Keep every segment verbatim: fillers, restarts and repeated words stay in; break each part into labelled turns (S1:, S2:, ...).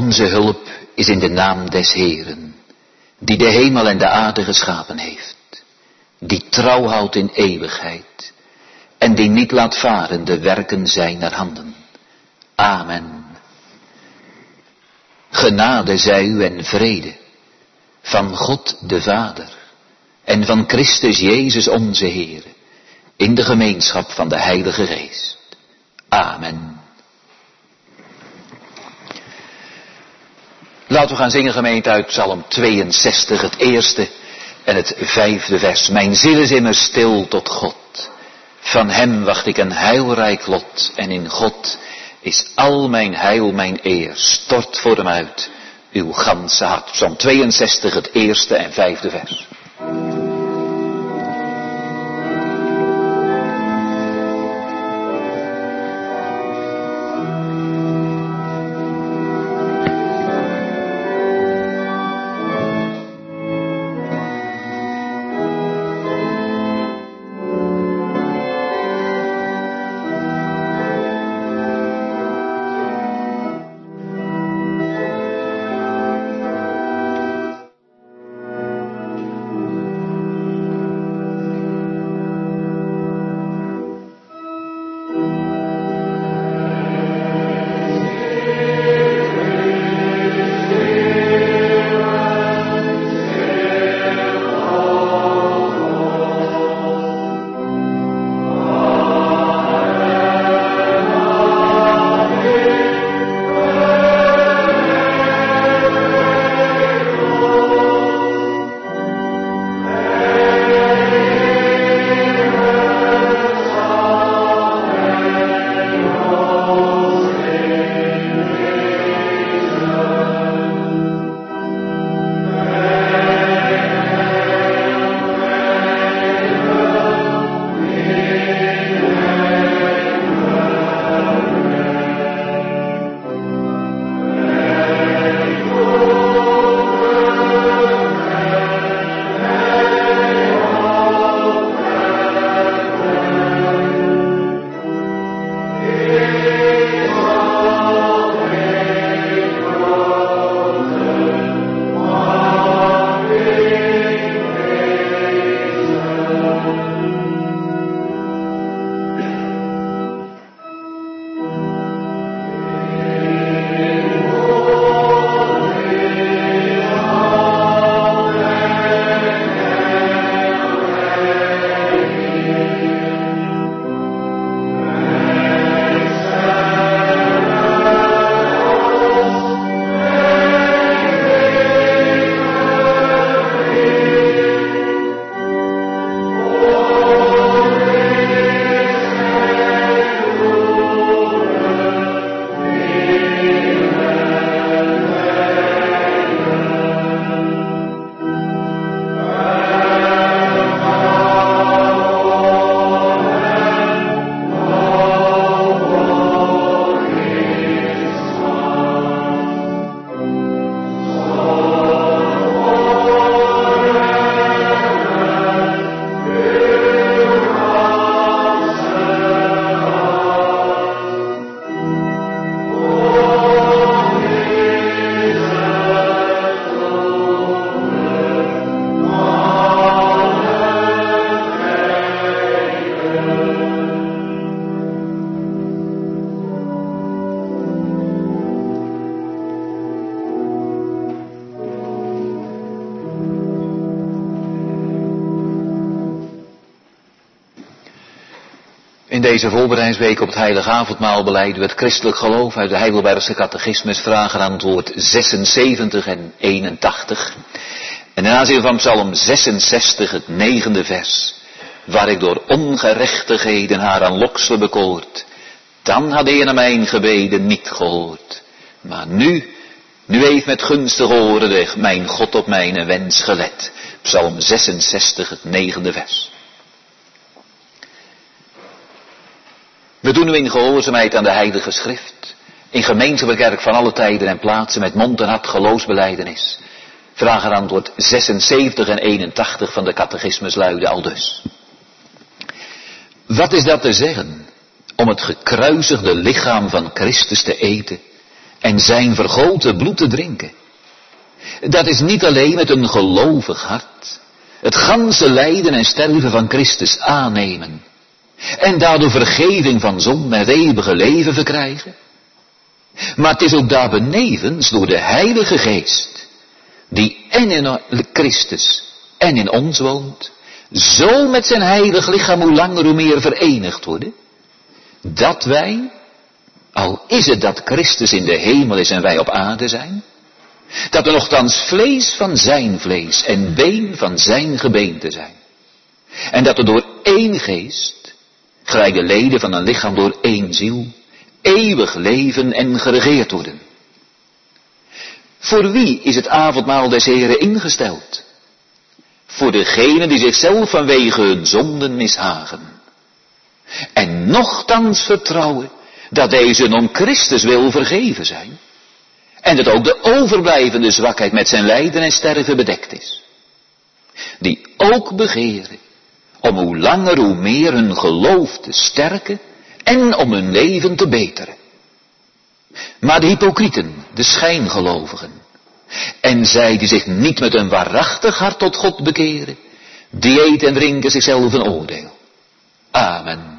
S1: Onze hulp is in de naam des Heeren, die de hemel en de aarde geschapen heeft, die trouw houdt in eeuwigheid en die niet laat varen de werken zijner handen. Amen. Genade zij u en vrede van God de Vader en van Christus Jezus onze Heer, in de gemeenschap van de Heilige Geest. Amen. Laten we gaan zingen, gemeente, uit Psalm tweeënzestig, het eerste en het vijfde vers. Mijn ziel is immers stil tot God. Van hem wacht ik een heilrijk lot. En in God is al mijn heil, mijn eer. Stort voor hem uit uw ganse hart. Psalm tweeënzestig, het eerste en vijfde vers. In deze voorbereidingsweek op het Heilige Avondmaal beleiden we het christelijk geloof uit de Heidelbergse catechismus, vragen aan antwoord zesenzeventig en eenentachtig. En in aanzien van Psalm zesenzestig, het negende vers, waar ik door ongerechtigheden haar aan lokselen bekoord, dan had de Heer mijn gebeden niet gehoord. Maar nu, nu heeft met gunstige oren de mijn God op mijn wens gelet. Psalm zesenzestig, het negende vers. We doen nu in gehoorzaamheid aan de Heilige Schrift, in gemeenschappelijke kerk van alle tijden en plaatsen, met mond en hart geloofsbelijdenis. Vraag en antwoord zesenzeventig en eenentachtig van de catechismus luiden aldus. Wat is dat te zeggen om het gekruisigde lichaam van Christus te eten en zijn vergoten bloed te drinken. Dat is niet alleen met een gelovig hart het ganse lijden en sterven van Christus aannemen en daardoor vergeving van zonde en het eeuwige leven verkrijgen. Maar het is ook daarbenevens door de Heilige Geest, die en in Christus en in ons woont, zo met zijn heilig lichaam hoe langer hoe meer verenigd worden, dat wij, al is het dat Christus in de hemel is en wij op aarde zijn, dat er nochtans vlees van zijn vlees en been van zijn gebeente zijn. En dat er door één geest, gelijk de leden van een lichaam door één ziel, eeuwig leven en geregeerd worden. Voor wie is het avondmaal des Heren ingesteld? Voor degenen die zichzelf vanwege hun zonden mishagen. En nochtans vertrouwen dat deze om Christus wil vergeven zijn. En dat ook de overblijvende zwakheid met zijn lijden en sterven bedekt is. Die ook begeren om hoe langer hoe meer hun geloof te sterken en om hun leven te beteren. Maar de hypocrieten, de schijngelovigen, en zij die zich niet met een waarachtig hart tot God bekeren, die eten en drinken zichzelf een oordeel. Amen.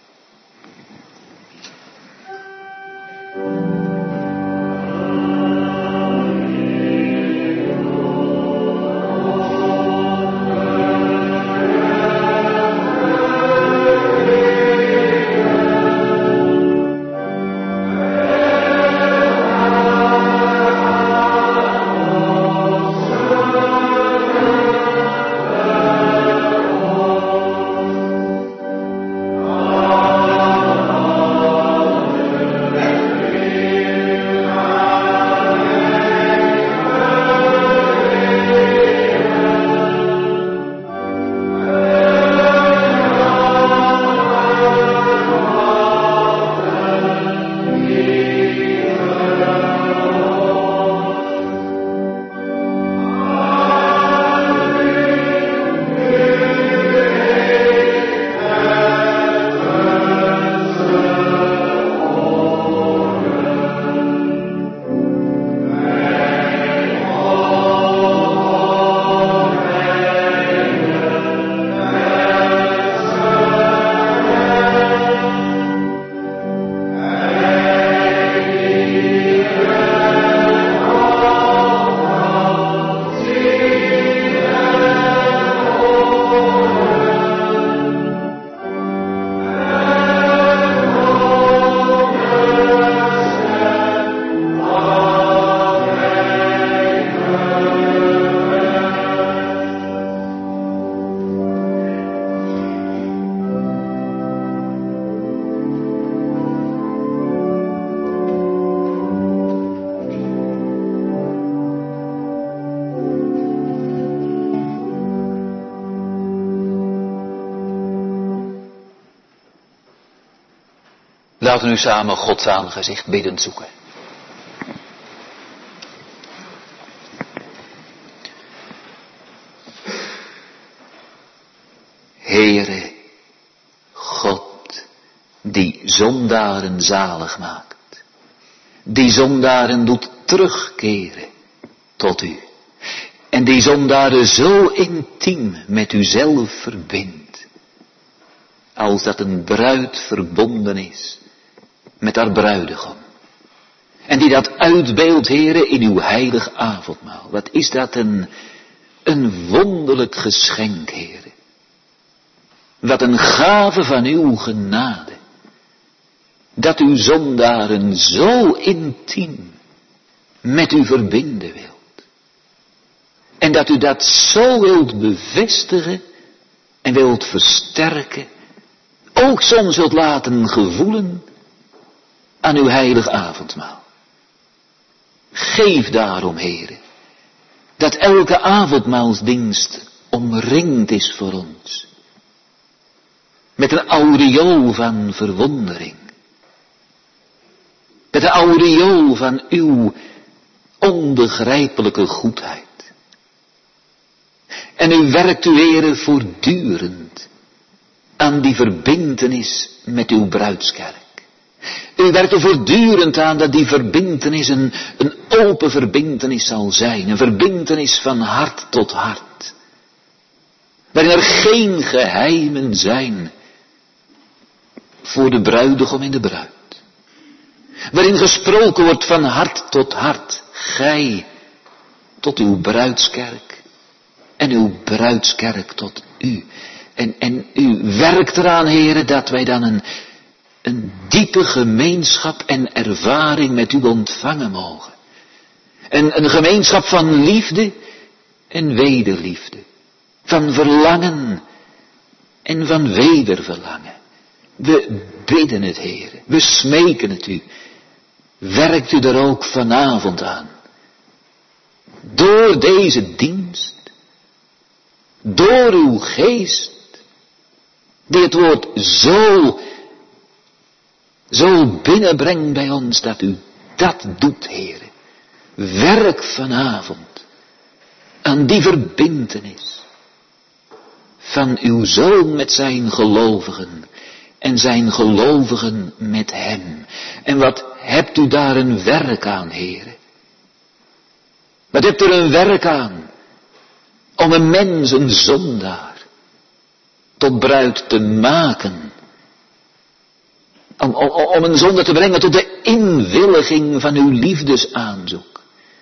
S1: Laten we nu samen Gods aangezicht biddend zoeken. Heere, God, die zondaren zalig maakt, die zondaren doet terugkeren tot u, en die zondaren zo intiem met uzelf verbindt, als dat een bruid verbonden is met haar bruidegom. En die dat uitbeeldt, Heere, in uw heilig avondmaal. Wat is dat een, een wonderlijk geschenk, Heere. Wat een gave van uw genade. Dat uw zondaren zo intiem met u verbinden wilt. En dat u dat zo wilt bevestigen en wilt versterken. Ook soms wilt laten gevoelen aan uw heilig avondmaal. Geef daarom, Heere, dat elke avondmaalsdienst omringd is voor ons. Met een aureool van verwondering. Met een aureool van uw onbegrijpelijke goedheid. En u werkt u, Heere, voortdurend aan die verbintenis met uw bruidskerk. U werkt er voortdurend aan dat die verbintenis een, een open verbintenis zal zijn. Een verbintenis van hart tot hart. Waarin er geen geheimen zijn voor de bruidegom en de bruid. Waarin gesproken wordt van hart tot hart. Gij tot uw bruidskerk. En uw bruidskerk tot u. En, en u werkt eraan, heren, dat wij dan een, een diepe gemeenschap en ervaring met u ontvangen mogen. Een, een gemeenschap van liefde en wederliefde. Van verlangen en van wederverlangen. We bidden het, heren. We smeken het u. Werkt u er ook vanavond aan. Door deze dienst. Door uw geest. Die het woord zo, zo binnenbrengt bij ons dat u dat doet, heren. Werk vanavond aan die verbintenis van uw Zoon met zijn gelovigen en zijn gelovigen met hem. En wat hebt u daar een werk aan, heren? Wat hebt u er een werk aan om een mens, een zondaar, tot bruid te maken. Om, om, om een zonde te brengen tot de inwilliging van uw liefdesaanzoek.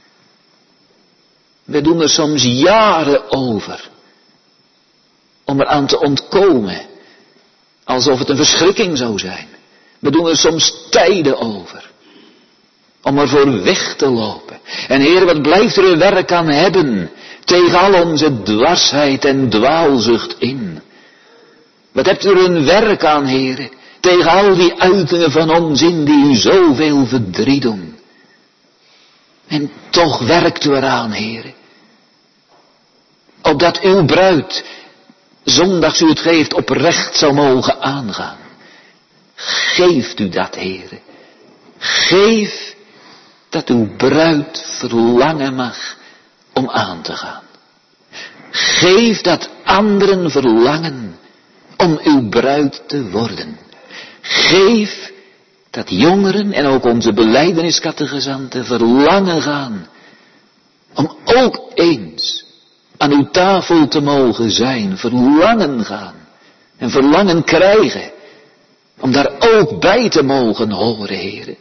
S1: We doen er soms jaren over. Om eraan te ontkomen. Alsof het een verschrikking zou zijn. We doen er soms tijden over. Om ervoor weg te lopen. En Heer, wat blijft er een werk aan hebben. Tegen al onze dwarsheid en dwaalzucht in. Wat hebt u er een werk aan, heren, tegen al die uitingen van onzin die u zoveel verdriet doen. En toch werkt u eraan, heren. Opdat uw bruid, zondags u het geeft, oprecht zou mogen aangaan. Geeft u dat, heren. Geef dat uw bruid verlangen mag om aan te gaan. Geef dat anderen verlangen om uw bruid te worden. Geef dat jongeren en ook onze belijdeniscategizanten verlangen gaan om ook eens aan uw tafel te mogen zijn. Verlangen gaan en verlangen krijgen om daar ook bij te mogen horen, heren.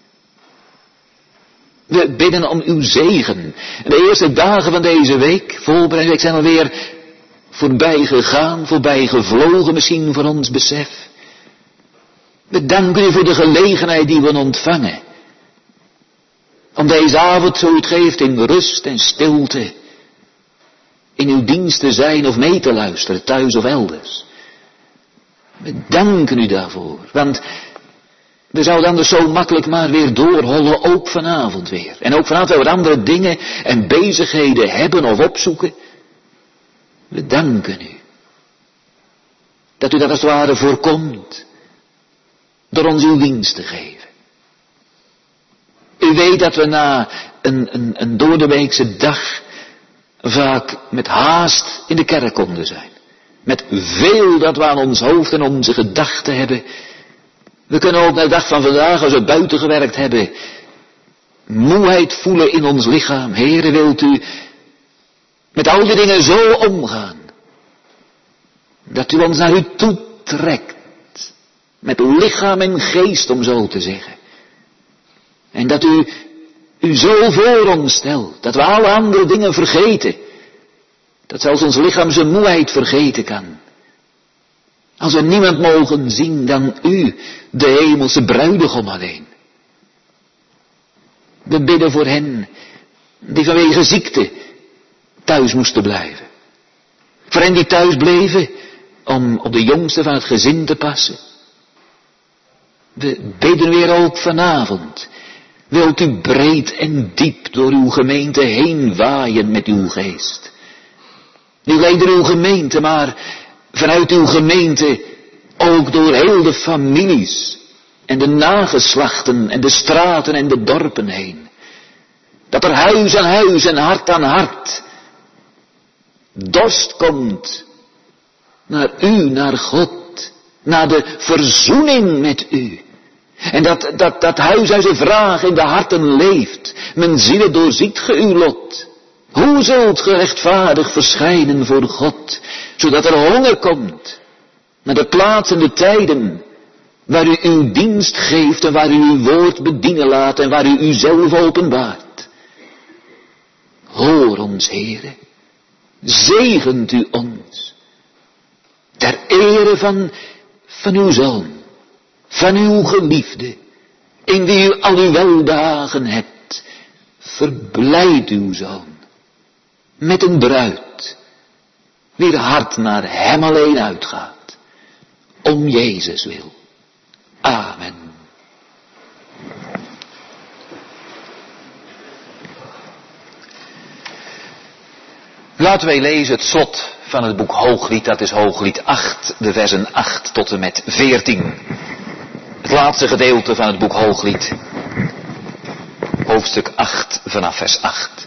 S1: We bidden om uw zegen. De eerste dagen van deze week, voorbereidingsweek, zijn alweer voorbij gegaan, voorbij gevlogen misschien voor ons besef. We danken u voor de gelegenheid die we ontvangen. Om deze avond, zo u het geeft, in rust en stilte in uw dienst te zijn of mee te luisteren, thuis of elders. We danken u daarvoor, want we zouden anders zo makkelijk maar weer doorhollen, ook vanavond weer. En ook vanavond weer andere dingen en bezigheden hebben of opzoeken. We danken u. Dat u dat als het ware voorkomt. Door ons uw dienst te geven. U weet dat we na een, een, een doordeweekse dag vaak met haast in de kerk konden zijn. Met veel dat we aan ons hoofd en onze gedachten hebben. We kunnen ook na de dag van vandaag, als we buiten gewerkt hebben, moeheid voelen in ons lichaam. Heere, wilt u met al die dingen zo omgaan, dat u ons naar u toe trekt, met lichaam en geest, om zo te zeggen. En dat u u zo voor ons stelt, dat we alle andere dingen vergeten, dat zelfs ons lichaam zijn moeheid vergeten kan. Als we niemand mogen zien dan u, de hemelse bruidegom alleen. We bidden voor hen die vanwege ziekte thuis moesten blijven. Voor hen die thuis bleven om op de jongste van het gezin te passen. We bidden weer ook vanavond. Wilt u breed en diep door uw gemeente heen waaien met uw geest. Niet alleen door uw gemeente, maar vanuit uw gemeente ook door heel de families en de nageslachten en de straten en de dorpen heen. Dat er huis aan huis en hart aan hart dorst komt naar u, naar God, naar de verzoening met u. En dat, dat, dat huis uit de vraag in de harten leeft. Mijn zielen doorziet ge uw lot. Hoe zult ge rechtvaardig verschijnen voor God, zodat er honger komt naar de plaats en de tijden, waar u uw dienst geeft en waar u uw woord bedienen laat en waar u uzelf openbaart. Hoor ons, Heere, zegent u ons, ter ere van, van uw Zoon, van uw geliefde, in wie u al uw weldagen hebt. Verblijd uw Zoon met een bruid, wier hart naar hem alleen uitgaat, om Jezus wil. Amen. Laten wij lezen het slot van het boek Hooglied, dat is Hooglied acht, de versen acht tot en met veertien. Het laatste gedeelte van het boek Hooglied, hoofdstuk acht vanaf vers acht.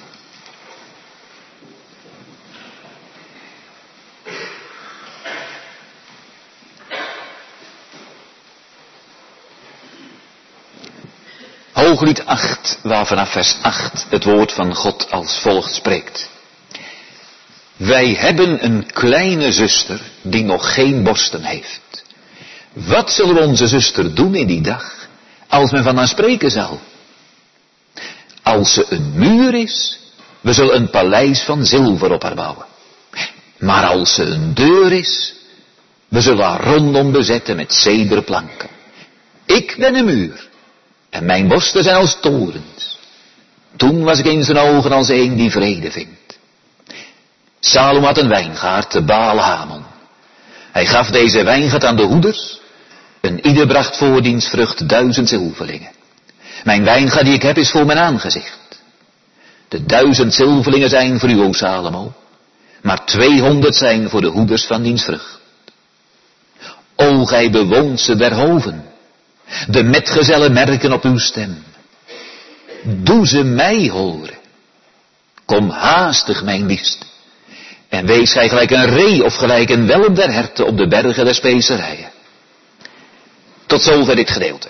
S1: Hooglied acht, waar vanaf vers acht het woord van God als volgt spreekt. Wij hebben een kleine zuster die nog geen borsten heeft. Wat zullen onze zuster doen in die dag, als men van haar spreken zal? Als ze een muur is, we zullen een paleis van zilver op haar bouwen. Maar als ze een deur is, we zullen haar rondom bezetten met zederen planken. Ik ben een muur. En mijn borsten zijn als torens. Toen was ik in zijn ogen als een die vrede vindt. Salom had een wijngaard te Baal-Hamon. Hij gaf deze wijngaard aan de hoeders. En ieder bracht voor diens vrucht duizend zilverlingen. Mijn wijngaard die ik heb is voor mijn aangezicht. De duizend zilverlingen zijn voor u, o Salomo. Maar tweehonderd zijn voor de hoeders van diens vrucht. O gij bewoont ze der hoven. De metgezellen merken op uw stem. Doe ze mij horen. Kom haastig, mijn liefste. En wees gij gelijk een ree of gelijk een welp der herten op de bergen der specerijen. Tot zover dit gedeelte.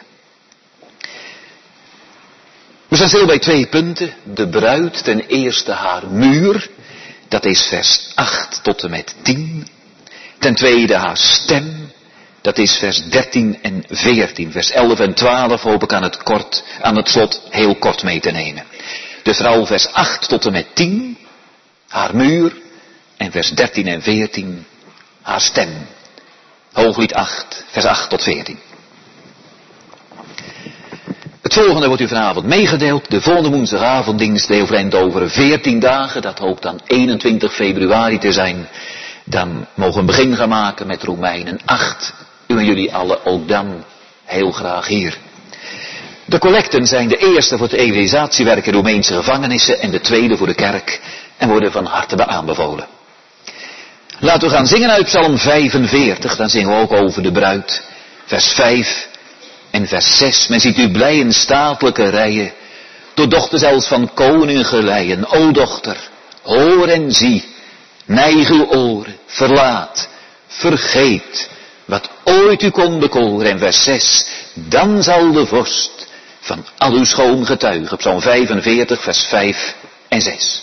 S1: We staan stil bij twee punten. De bruid, ten eerste haar muur. Dat is vers acht tot en met tien. Ten tweede haar stem. Dat is vers dertien en veertien. Vers elf en twaalf hoop ik aan het, kort, aan het slot heel kort mee te nemen. Dus vooral vers acht tot en met tien. Haar muur. En vers dertien en veertien. Haar stem. Hooglied acht. Vers acht tot veertien. Het volgende wordt u vanavond meegedeeld. De volgende woensdagavonddienst overeind over veertien dagen. Dat hoopt dan eenentwintig februari te zijn. Dan mogen we een begin gaan maken met Romeinen acht. U en jullie allen ook dan heel graag hier. De collecten zijn de eerste voor het evangelisatiewerk in Roemeense gevangenissen en de tweede voor de kerk en worden van harte aanbevolen. Laten we gaan zingen uit Psalm vijfenveertig, dan zingen we ook over de bruid. Vers vijf en vers zes. Men ziet u blij in statelijke rijen, door dochter zelfs van koningen geleien. O dochter, hoor en zie, neig uw oren, verlaat, vergeet, wat ooit u kon bekoren. En vers zes, dan zal de vorst van al uw schoon getuigen. Psalm vijfenveertig, vers vijf en zes.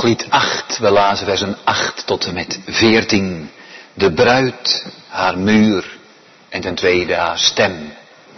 S1: Hooglied acht, we lazen versen acht tot en met veertien. De bruid, haar muur en ten tweede haar stem.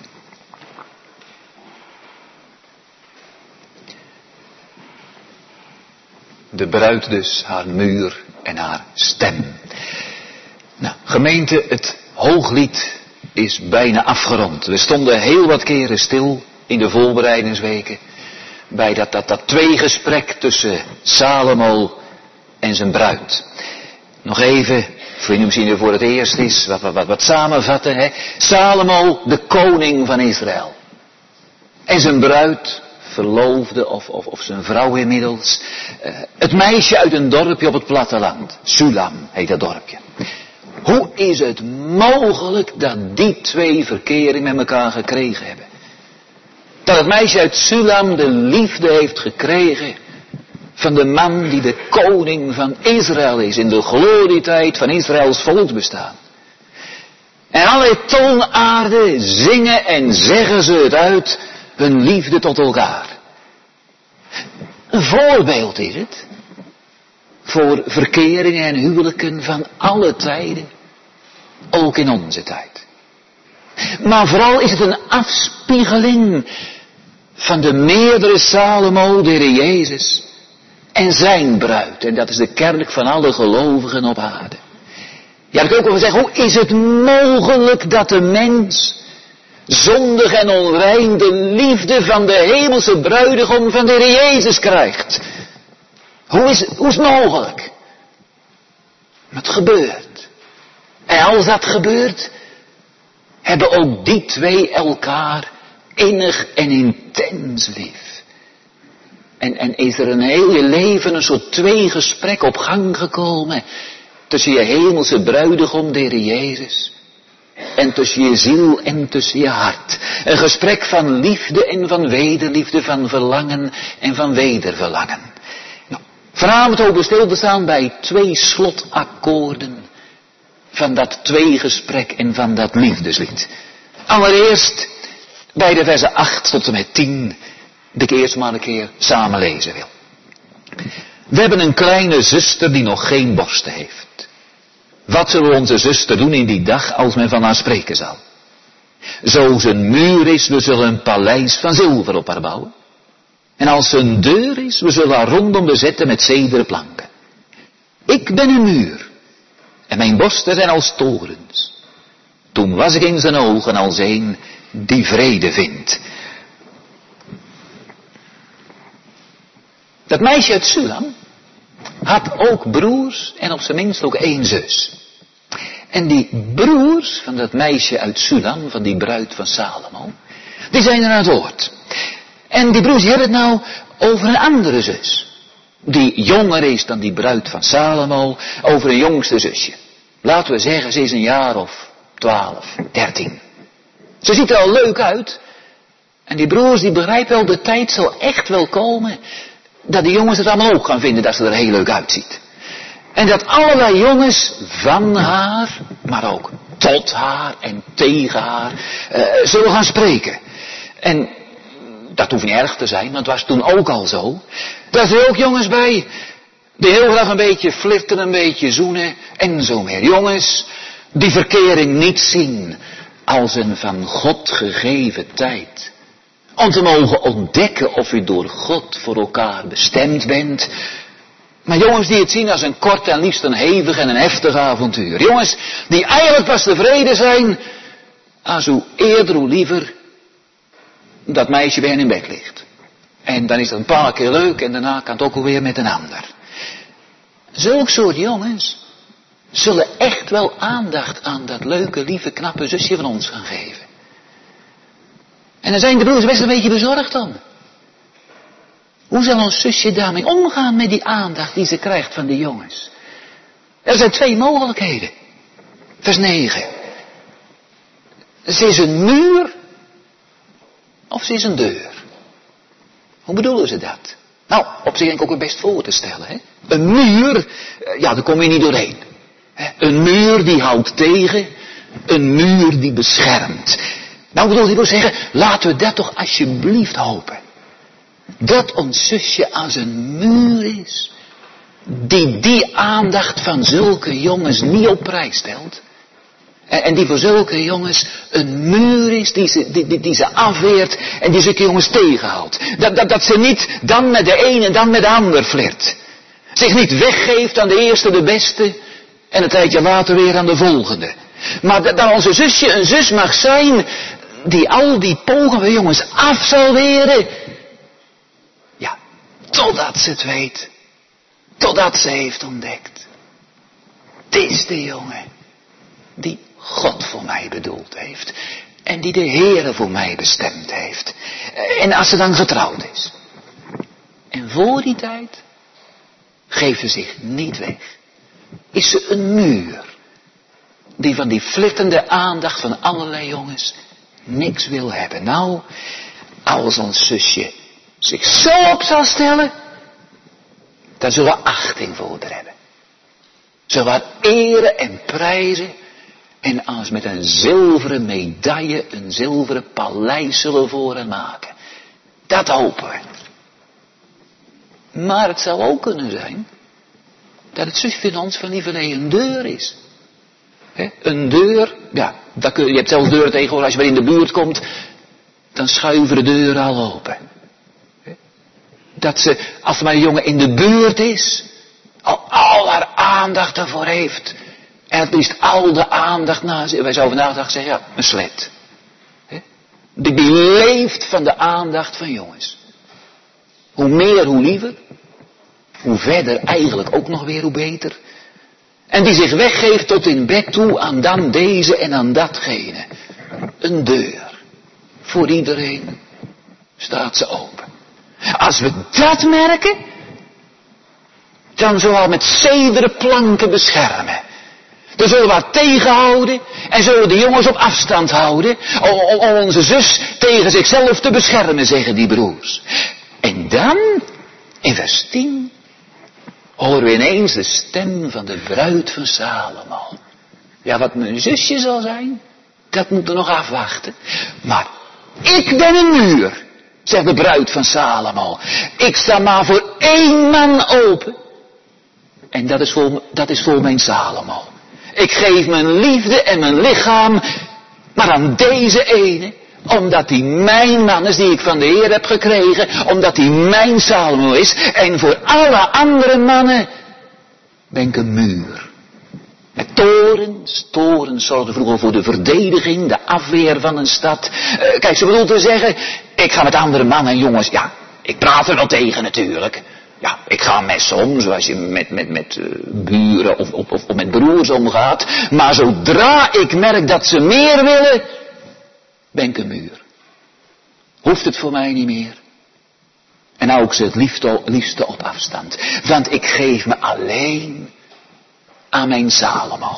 S1: De bruid dus, haar muur en haar stem. Nou, gemeente, het Hooglied is bijna afgerond. We stonden heel wat keren stil in de voorbereidingsweken bij dat, dat, dat tweegesprek tussen Salomo en zijn bruid. Nog even, voor je misschien voor het eerst is, wat, wat, wat samenvatten. Hè? Salomo, de koning van Israël. En zijn bruid, verloofde of, of, of zijn vrouw inmiddels. Uh, het meisje uit een dorpje op het platteland. Sulam heet dat dorpje. Hoe is het mogelijk dat die twee verkering met elkaar gekregen hebben? Dat het meisje uit Sulam de liefde heeft gekregen van de man die de koning van Israël is. In de glorietijd van Israëls volksbestaan. En alle toonaarden zingen en zeggen ze het uit hun liefde tot elkaar. Een voorbeeld is het voor verkeringen en huwelijken van alle tijden. Ook in onze tijd. Maar vooral is het een afspiegeling van de meerdere Salomo, de Heer Jezus, en zijn bruid. En dat is de kerk van alle gelovigen op aarde. Ja, ik kan ook wel zeggen, hoe is het mogelijk dat de mens zondig en onrein de liefde van de hemelse bruidegom van de Heer Jezus krijgt? Hoe is, hoe is het mogelijk? Maar het gebeurt. En als dat gebeurt, hebben ook die twee elkaar innig en intens lief. En, en is er een heel je leven een soort tweegesprek op gang gekomen tussen je hemelse bruidegom, de Heer Jezus, en tussen je ziel en tussen je hart. Een gesprek van liefde en van wederliefde, van verlangen en van wederverlangen. Nou, vanavond ook stil te staan bij twee slotakkoorden van dat tweegesprek en van dat liefdeslied. Allereerst bij de versen acht tot en met tien, die ik eerst maar een keer samen lezen wil. We hebben een kleine zuster die nog geen borsten heeft. Wat zullen onze zuster doen in die dag als men van haar spreken zal? Zo ze een muur is, we zullen een paleis van zilver op haar bouwen. En als ze een deur is, we zullen haar rondom bezetten met zederen planken. Ik ben een muur. En mijn borsten zijn als torens. Toen was ik in zijn ogen als een die vrede vindt. Dat meisje uit Sulam had ook broers en op zijn minst ook één zus. En die broers van dat meisje uit Sulam, van die bruid van Salomo, die zijn er aan het woord. En die broers die hebben het nou over een andere zus. Die jonger is dan die bruid van Salomo, over een jongste zusje. Laten we zeggen, ze is een jaar of twaalf, dertien. Ze ziet er al leuk uit. En die broers die begrijpen wel, de tijd zal echt wel komen dat die jongens het allemaal ook gaan vinden dat ze er heel leuk uitziet. En dat allerlei jongens van haar, maar ook tot haar en tegen haar, uh, zullen gaan spreken. En dat hoeft niet erg te zijn, want het was toen ook al zo. Daar zijn ook jongens bij die heel graag een beetje flirten, een beetje zoenen en zo meer. Jongens die verkering niet zien als een van God gegeven tijd. Om te mogen ontdekken of u door God voor elkaar bestemd bent. Maar jongens die het zien als een kort en liefst een hevig en een heftig avontuur. Jongens die eigenlijk pas tevreden zijn als hoe eerder hoe liever dat meisje bij hen in bed ligt. En dan is het een paar keer leuk en daarna kan het ook alweer met een ander. Zulk soort jongens zullen echt wel aandacht aan dat leuke, lieve, knappe zusje van ons gaan geven. En dan zijn de broers best een beetje bezorgd dan. Hoe zal ons zusje daarmee omgaan met die aandacht die ze krijgt van de jongens? Er zijn twee mogelijkheden. Vers negen. Ze is een muur of ze is een deur. Hoe bedoelen ze dat? Nou, op zich denk ik ook het best voor te stellen. Hè? Een muur, ja, daar kom je niet doorheen. Een muur die houdt tegen, een muur die beschermt. Nou bedoel ik wil zeggen, laten we dat toch alsjeblieft hopen. Dat ons zusje als een muur is. die die aandacht van zulke jongens niet op prijs stelt. En, en die voor zulke jongens een muur is die ze, die, die, die ze afweert en die zulke jongens tegenhoudt. Dat, dat, dat ze niet dan met de een en dan met de ander flirt. Zich niet weggeeft aan de eerste, de beste en een tijdje later weer aan de volgende. Maar dat, dat onze zusje een zus mag zijn die al die pogende jongens af zal weren. Ja, totdat ze het weet. Totdat ze heeft ontdekt. Dit is de jongen die God voor mij bedoeld heeft. En die de Heere voor mij bestemd heeft. En als ze dan getrouwd is. En voor die tijd geeft ze zich niet weg. Is ze een muur. Die van die flirtende aandacht van allerlei jongens niks wil hebben. Nou, als ons zusje zich zo op zal stellen, dan zullen we achting voor haar hebben. Zullen we haar eren en prijzen. En als met een zilveren medaille, een zilveren paleis zullen voor haar maken. Dat hopen we. Maar het zou ook kunnen zijn dat het zusje van ons van lieverlee een deur is. He, een deur, ja, dat kun, je hebt zelfs deuren tegenwoordig, als je weer in de buurt komt, dan schuiven de deuren al open. He, dat ze, als er maar een jongen in de buurt is, al, al haar aandacht ervoor heeft. En het liefst al de aandacht na zich. Wij zouden vandaag zeggen, ja, een slet. He, die, die leeft van de aandacht van jongens. Hoe meer, hoe liever. Hoe verder eigenlijk ook nog weer, hoe beter. En die zich weggeeft tot in bed toe aan dan deze en aan datgene. Een deur. Voor iedereen staat ze open. Als we dat merken, dan zullen we met zederen planken beschermen. Dan zullen we haar tegenhouden en zullen we de jongens op afstand houden. Om, om onze zus tegen zichzelf te beschermen, zeggen die broers. En dan, in vers tien, horen we ineens de stem van de bruid van Salomo. Ja, wat mijn zusje zal zijn, dat moeten we nog afwachten. Maar ik ben een muur, zegt de bruid van Salomo. Ik sta maar voor één man open. En dat is voor, dat is voor mijn Salomo. Ik geef mijn liefde en mijn lichaam maar aan deze ene. Omdat hij mijn man is die ik van de Heer heb gekregen. Omdat hij mijn Salomo is. En voor alle andere mannen ben ik een muur. Met torens. Torens zorgden vroeger voor de verdediging, de afweer van een stad. Uh, kijk, ze bedoelt te zeggen, ik ga met andere mannen en jongens, ja, ik praat er wel tegen natuurlijk. Ja, ik ga messen om, zoals je met, met, met uh, buren of, of, of met broers omgaat. Maar zodra ik merk dat ze meer willen, ben ik een muur. Hoeft het voor mij niet meer. En hou ik ze het liefste, liefste op afstand. Want ik geef me alleen aan mijn Salomo.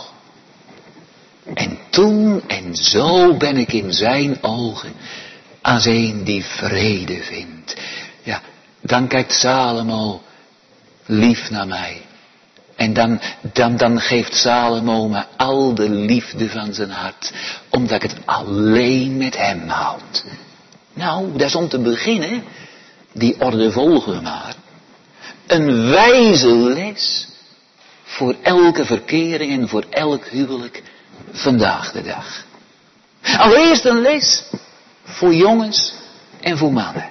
S1: En toen en zo ben ik in zijn ogen als een die vrede vindt. Ja, dan kijkt Salomo lief naar mij. En dan, dan, dan geeft Salomo me al de liefde van zijn hart. Omdat ik het alleen met hem houd. Nou, dat is om te beginnen. Die orde volgen we maar. Een wijze les. Voor elke verkering en voor elk huwelijk vandaag de dag. Allereerst een les. Voor jongens en voor mannen.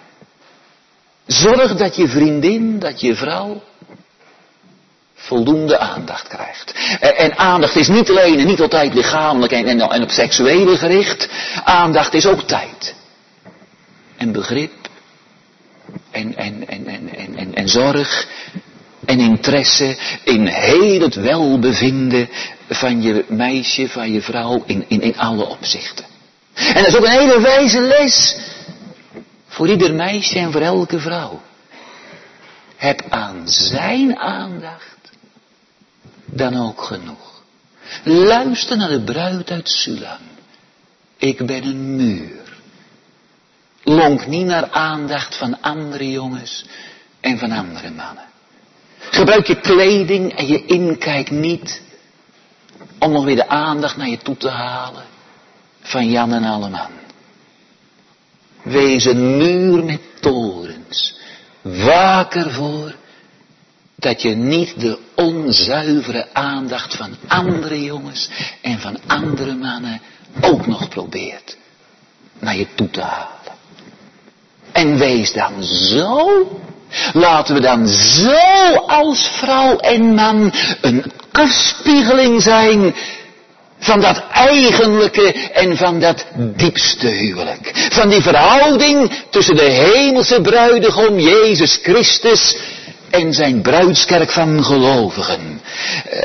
S1: Zorg dat je vriendin, dat je vrouw voldoende aandacht krijgt. En aandacht is niet alleen en niet altijd lichamelijk en, en, en op seksuele gericht. Aandacht is ook tijd. En begrip. En, en, en, en, en, en, en zorg. En interesse in heel het welbevinden van je meisje, van je vrouw in, in, in alle opzichten. En dat is ook een hele wijze les. Voor ieder meisje en voor elke vrouw. Heb aan zijn aandacht dan ook genoeg. Luister naar de bruid uit Sulam. Ik ben een muur. Lonk niet naar aandacht van andere jongens en van andere mannen. Gebruik je kleding en je inkijk niet om nog weer de aandacht naar je toe te halen van Jan en Alleman. Wees een muur met torens. Waak ervoor Dat je niet de onzuivere aandacht van andere jongens en van andere mannen ook nog probeert naar je toe te halen. En wees dan zo, laten we dan zo als vrouw en man een afspiegeling zijn van dat eigenlijke en van dat diepste huwelijk. Van die verhouding tussen de hemelse bruidegom Jezus Christus en zijn bruidskerk van gelovigen. Uh,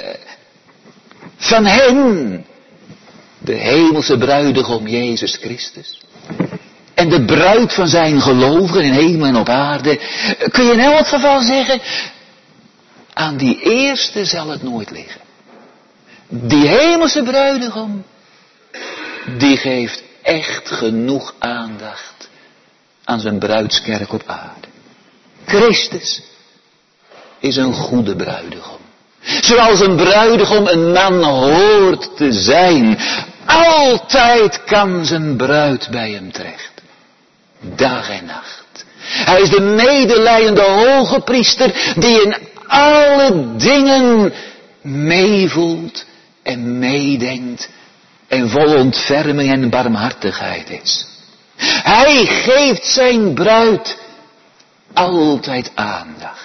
S1: van hen, de hemelse bruidegom Jezus Christus. En de bruid van zijn gelovigen in hemel en op aarde. Kun je in elk geval zeggen, aan die eerste zal het nooit liggen. Die hemelse bruidegom, die geeft echt genoeg aandacht aan zijn bruidskerk op aarde. Christus is een goede bruidegom. Zoals een bruidegom een man hoort te zijn. Altijd kan zijn bruid bij hem terecht. Dag en nacht. Hij is de medelijdende hoge priester die in alle dingen meevoelt en meedenkt en vol ontferming en barmhartigheid is. Hij geeft zijn bruid altijd aandacht.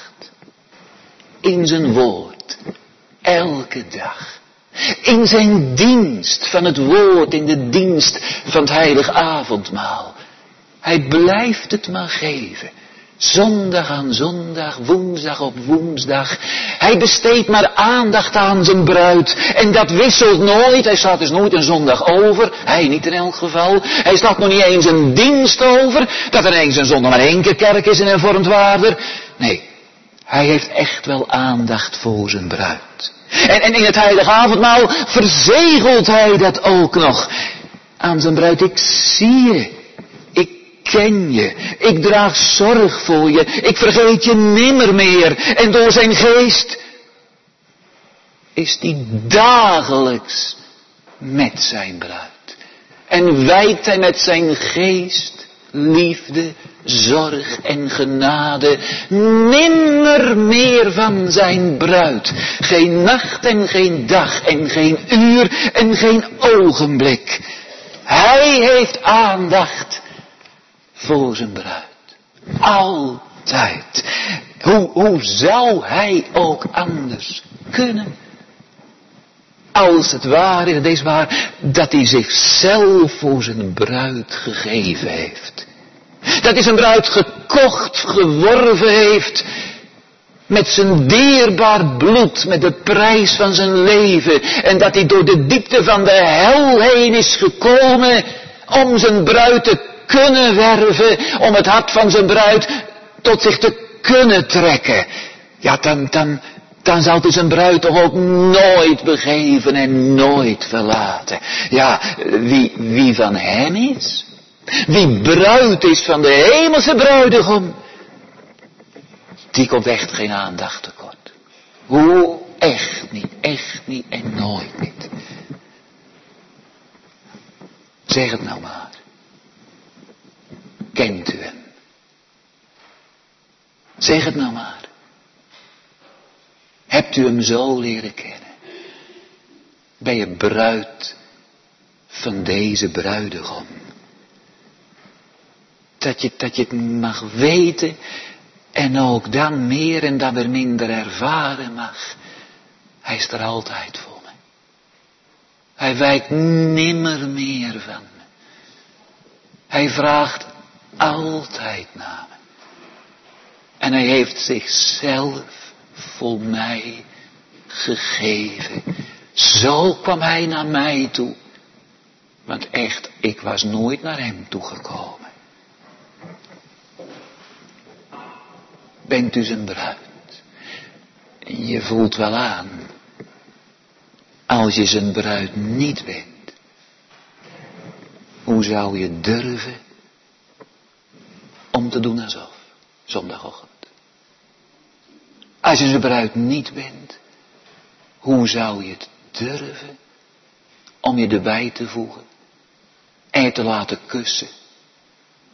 S1: In zijn woord, elke dag. In zijn dienst van het woord, in de dienst van het heilig avondmaal. Hij blijft het maar geven. Zondag aan zondag, woensdag op woensdag. Hij besteedt maar aandacht aan zijn bruid. En dat wisselt nooit. Hij staat dus nooit een zondag over. Hij niet in elk geval. Hij staat nog niet eens een dienst over. Dat er eens een zondag maar één keer kerk is en een vormt waarder. Nee, hij heeft echt wel aandacht voor zijn bruid. En, en in het heilige avondmaal verzegelt hij dat ook nog. Aan zijn bruid, ik zie je. Ik ken je. Ik draag zorg voor je. Ik vergeet je nimmer meer. En door zijn geest is hij dagelijks met zijn bruid. En wijkt hij met zijn geest liefde, zorg en genade nimmer meer van zijn bruid. Geen nacht en geen dag en geen uur en geen ogenblik. Hij heeft aandacht voor zijn bruid. Altijd. Hoe, hoe zou hij ook anders kunnen? Als het waar is, het is waar, dat hij zichzelf voor zijn bruid gegeven heeft. Dat hij zijn bruid gekocht, geworven heeft. Met zijn dierbaar bloed, met de prijs van zijn leven. En dat hij door de diepte van de hel heen is gekomen om zijn bruid te kunnen werven. Om het hart van zijn bruid tot zich te kunnen trekken. Ja, dan, dan, dan zal hij zijn bruid toch ook nooit begeven en nooit verlaten. Ja, wie, wie van hem is, wie bruid is van de hemelse bruidegom, die komt echt geen aandacht tekort. Hoe? Echt niet, echt niet en nooit niet. Zeg het nou maar. Kent u hem? Zeg het nou maar. Hebt u hem zo leren kennen? Ben je bruid van deze bruidegom? Dat je, dat je het mag weten en ook dan meer en dan weer minder ervaren mag. Hij is er altijd voor me. Hij wijkt nimmer meer van me. Hij vraagt altijd naar me. En hij heeft zichzelf voor mij gegeven. Zo kwam hij naar mij toe. Want echt, ik was nooit naar hem toegekomen. Bent u zijn bruid? En je voelt wel aan. Als je zijn bruid niet bent. Hoe zou je durven om te doen alsof? Zondagochtend. Als je zijn bruid niet bent. Hoe zou je het durven om je erbij te voegen. En je te laten kussen.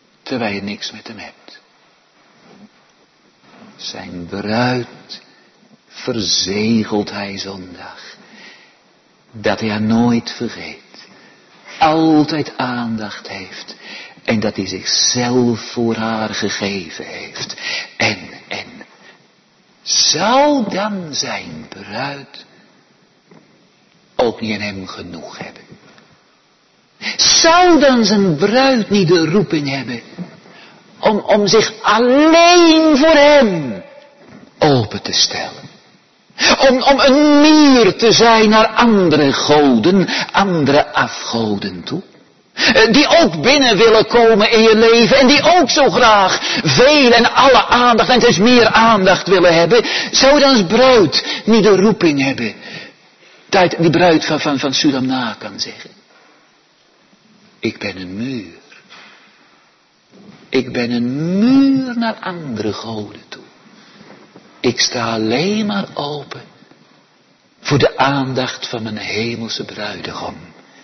S1: Terwijl je niks met hem hebt. Zijn bruid verzegelt hij zondag. Dat hij haar nooit vergeet. Altijd aandacht heeft. En dat hij zichzelf voor haar gegeven heeft. En, en, zou dan zijn bruid ook niet in hem genoeg hebben? Zou dan zijn bruid niet de roeping hebben om, om zich alleen voor hem open te stellen? Om, om een muur te zijn naar andere goden, andere afgoden toe? Die ook binnen willen komen in je leven en die ook zo graag veel en alle aandacht en dus meer aandacht willen hebben. Zou dan als bruid niet de roeping hebben? Dat die bruid van, van, van Sulam na kan zeggen. Ik ben een muur. Ik ben een muur naar andere goden toe. Ik sta alleen maar open voor de aandacht van mijn hemelse bruidegom.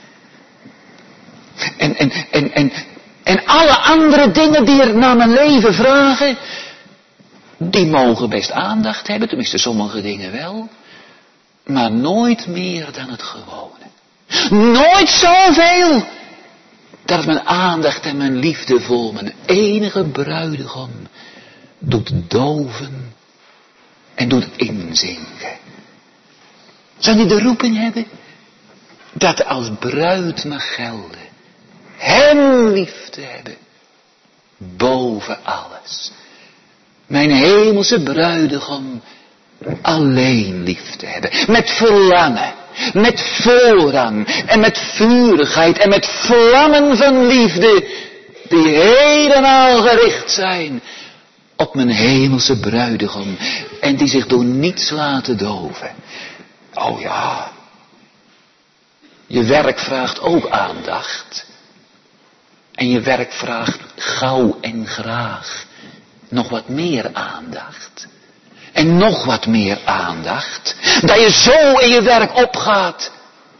S1: En, en, en, en, en alle andere dingen die er naar mijn leven vragen, die mogen best aandacht hebben, tenminste sommige dingen wel, maar nooit meer dan het gewone. Nooit zoveel, dat het mijn aandacht en mijn liefde voor mijn enige bruidegom doet doven en doet inzinken. Zou die de roeping hebben dat als bruid mag gelden, hem lief te hebben, boven alles. Mijn hemelse bruidegom alleen lief te hebben, met verlangen, met voorrang en met vurigheid en met vlammen van liefde, die helemaal gericht zijn op mijn hemelse bruidegom en die zich door niets laten doven. Oh ja, je werk vraagt ook aandacht. En je werk vraagt gauw en graag nog wat meer aandacht. En nog wat meer aandacht. Dat je zo in je werk opgaat.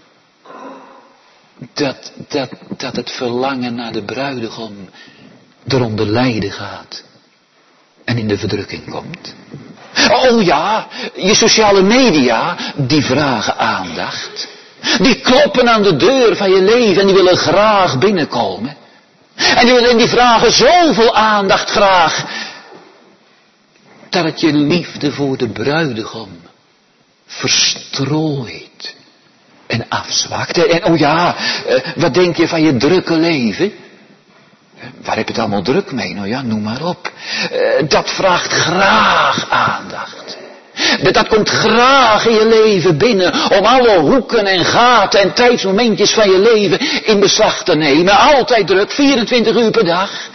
S1: Dat, dat, dat het verlangen naar de bruidegom eronder lijden gaat. En in de verdrukking komt. Oh ja, je sociale media, die vragen aandacht. Die kloppen aan de deur van je leven en die willen graag binnenkomen. En die, die vragen zoveel aandacht graag, dat het je liefde voor de bruidegom verstrooit en afzwakt. En oh ja, wat denk je van je drukke leven? Waar heb je het allemaal druk mee? Nou ja, noem maar op. Dat vraagt graag aandacht. Dat komt graag in je leven binnen om alle hoeken en gaten en tijdsmomentjes van je leven in beslag te nemen. Altijd druk, vierentwintig uur per dag.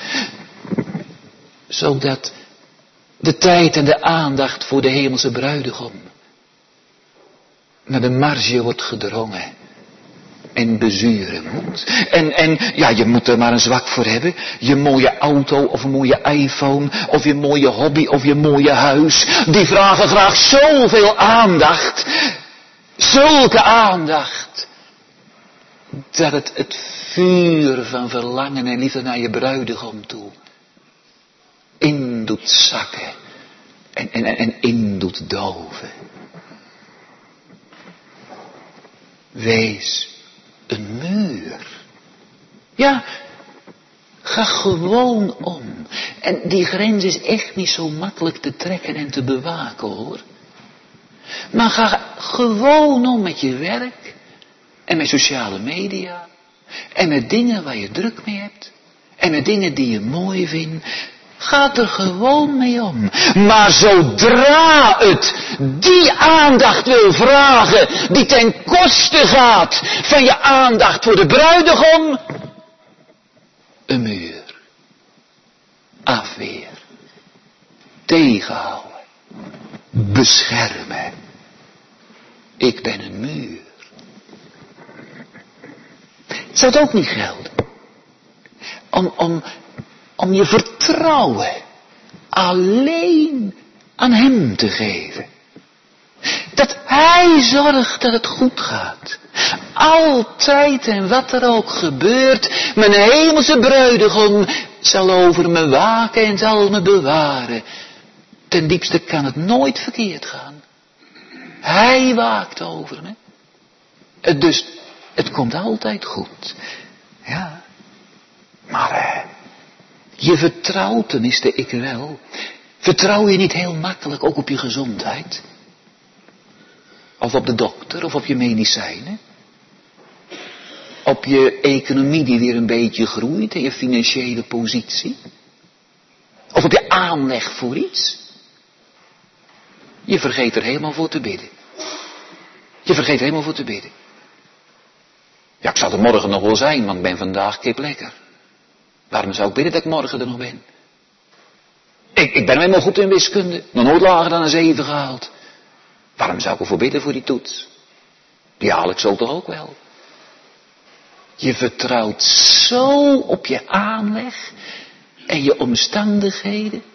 S1: Zodat de tijd en de aandacht voor de hemelse bruidegom naar de marge wordt gedrongen en bezuren moet. En, en ja, je moet er maar een zwak voor hebben. Je mooie auto of een mooie iPhone of je mooie hobby of je mooie huis. Die vragen graag zoveel aandacht. Zulke aandacht. Dat het het vuur van verlangen en liefde naar je bruidegom toe in doet zakken. En, en, en in doet doven. Wees een muur. Ja, ga gewoon om. En die grens is echt niet zo makkelijk te trekken en te bewaken, hoor. Maar ga gewoon om met je werk en met sociale media en met dingen waar je druk mee hebt en met dingen die je mooi vindt. Ga er gewoon mee om. Maar zodra het die aandacht wil vragen, die ten koste gaat van je aandacht voor de bruidegom, een muur, afweer, tegenhouden, beschermen. Ik ben een muur. Zou het ook niet gelden om, om Om je vertrouwen alleen aan hem te geven. Dat hij zorgt dat het goed gaat. Altijd en wat er ook gebeurt, mijn hemelse bruidegom zal over me waken en zal me bewaren. Ten diepste kan het nooit verkeerd gaan. Hij waakt over me. Het dus, het komt altijd goed. Ja. Maar eh, je vertrouwt tenminste ik wel. Vertrouw je niet heel makkelijk ook op je gezondheid? Of op de dokter, of op je medicijnen? Op je economie die weer een beetje groeit en je financiële positie? Of op je aanleg voor iets? Je vergeet er helemaal voor te bidden. Je vergeet er helemaal voor te bidden. Ja, ik zal er morgen nog wel zijn, want ik ben vandaag kip lekker. Waarom zou ik bidden dat ik morgen er nog ben? Ik, ik ben helemaal goed in wiskunde. Nog nooit lager dan een zeven gehaald. Waarom zou ik ervoor bidden voor die toets? Die haal ik zo toch ook wel. Je vertrouwt zo op je aanleg en je omstandigheden,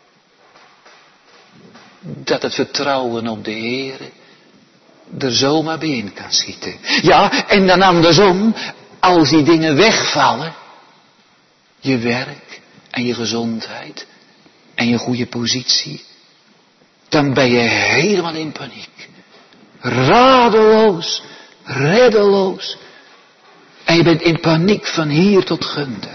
S1: dat het vertrouwen op de Heere er zomaar bij in kan schieten. Ja, en dan andersom, als die dingen wegvallen, je werk en je gezondheid en je goede positie, dan ben je helemaal in paniek. Radeloos, reddeloos. En je bent in paniek van hier tot Gunder.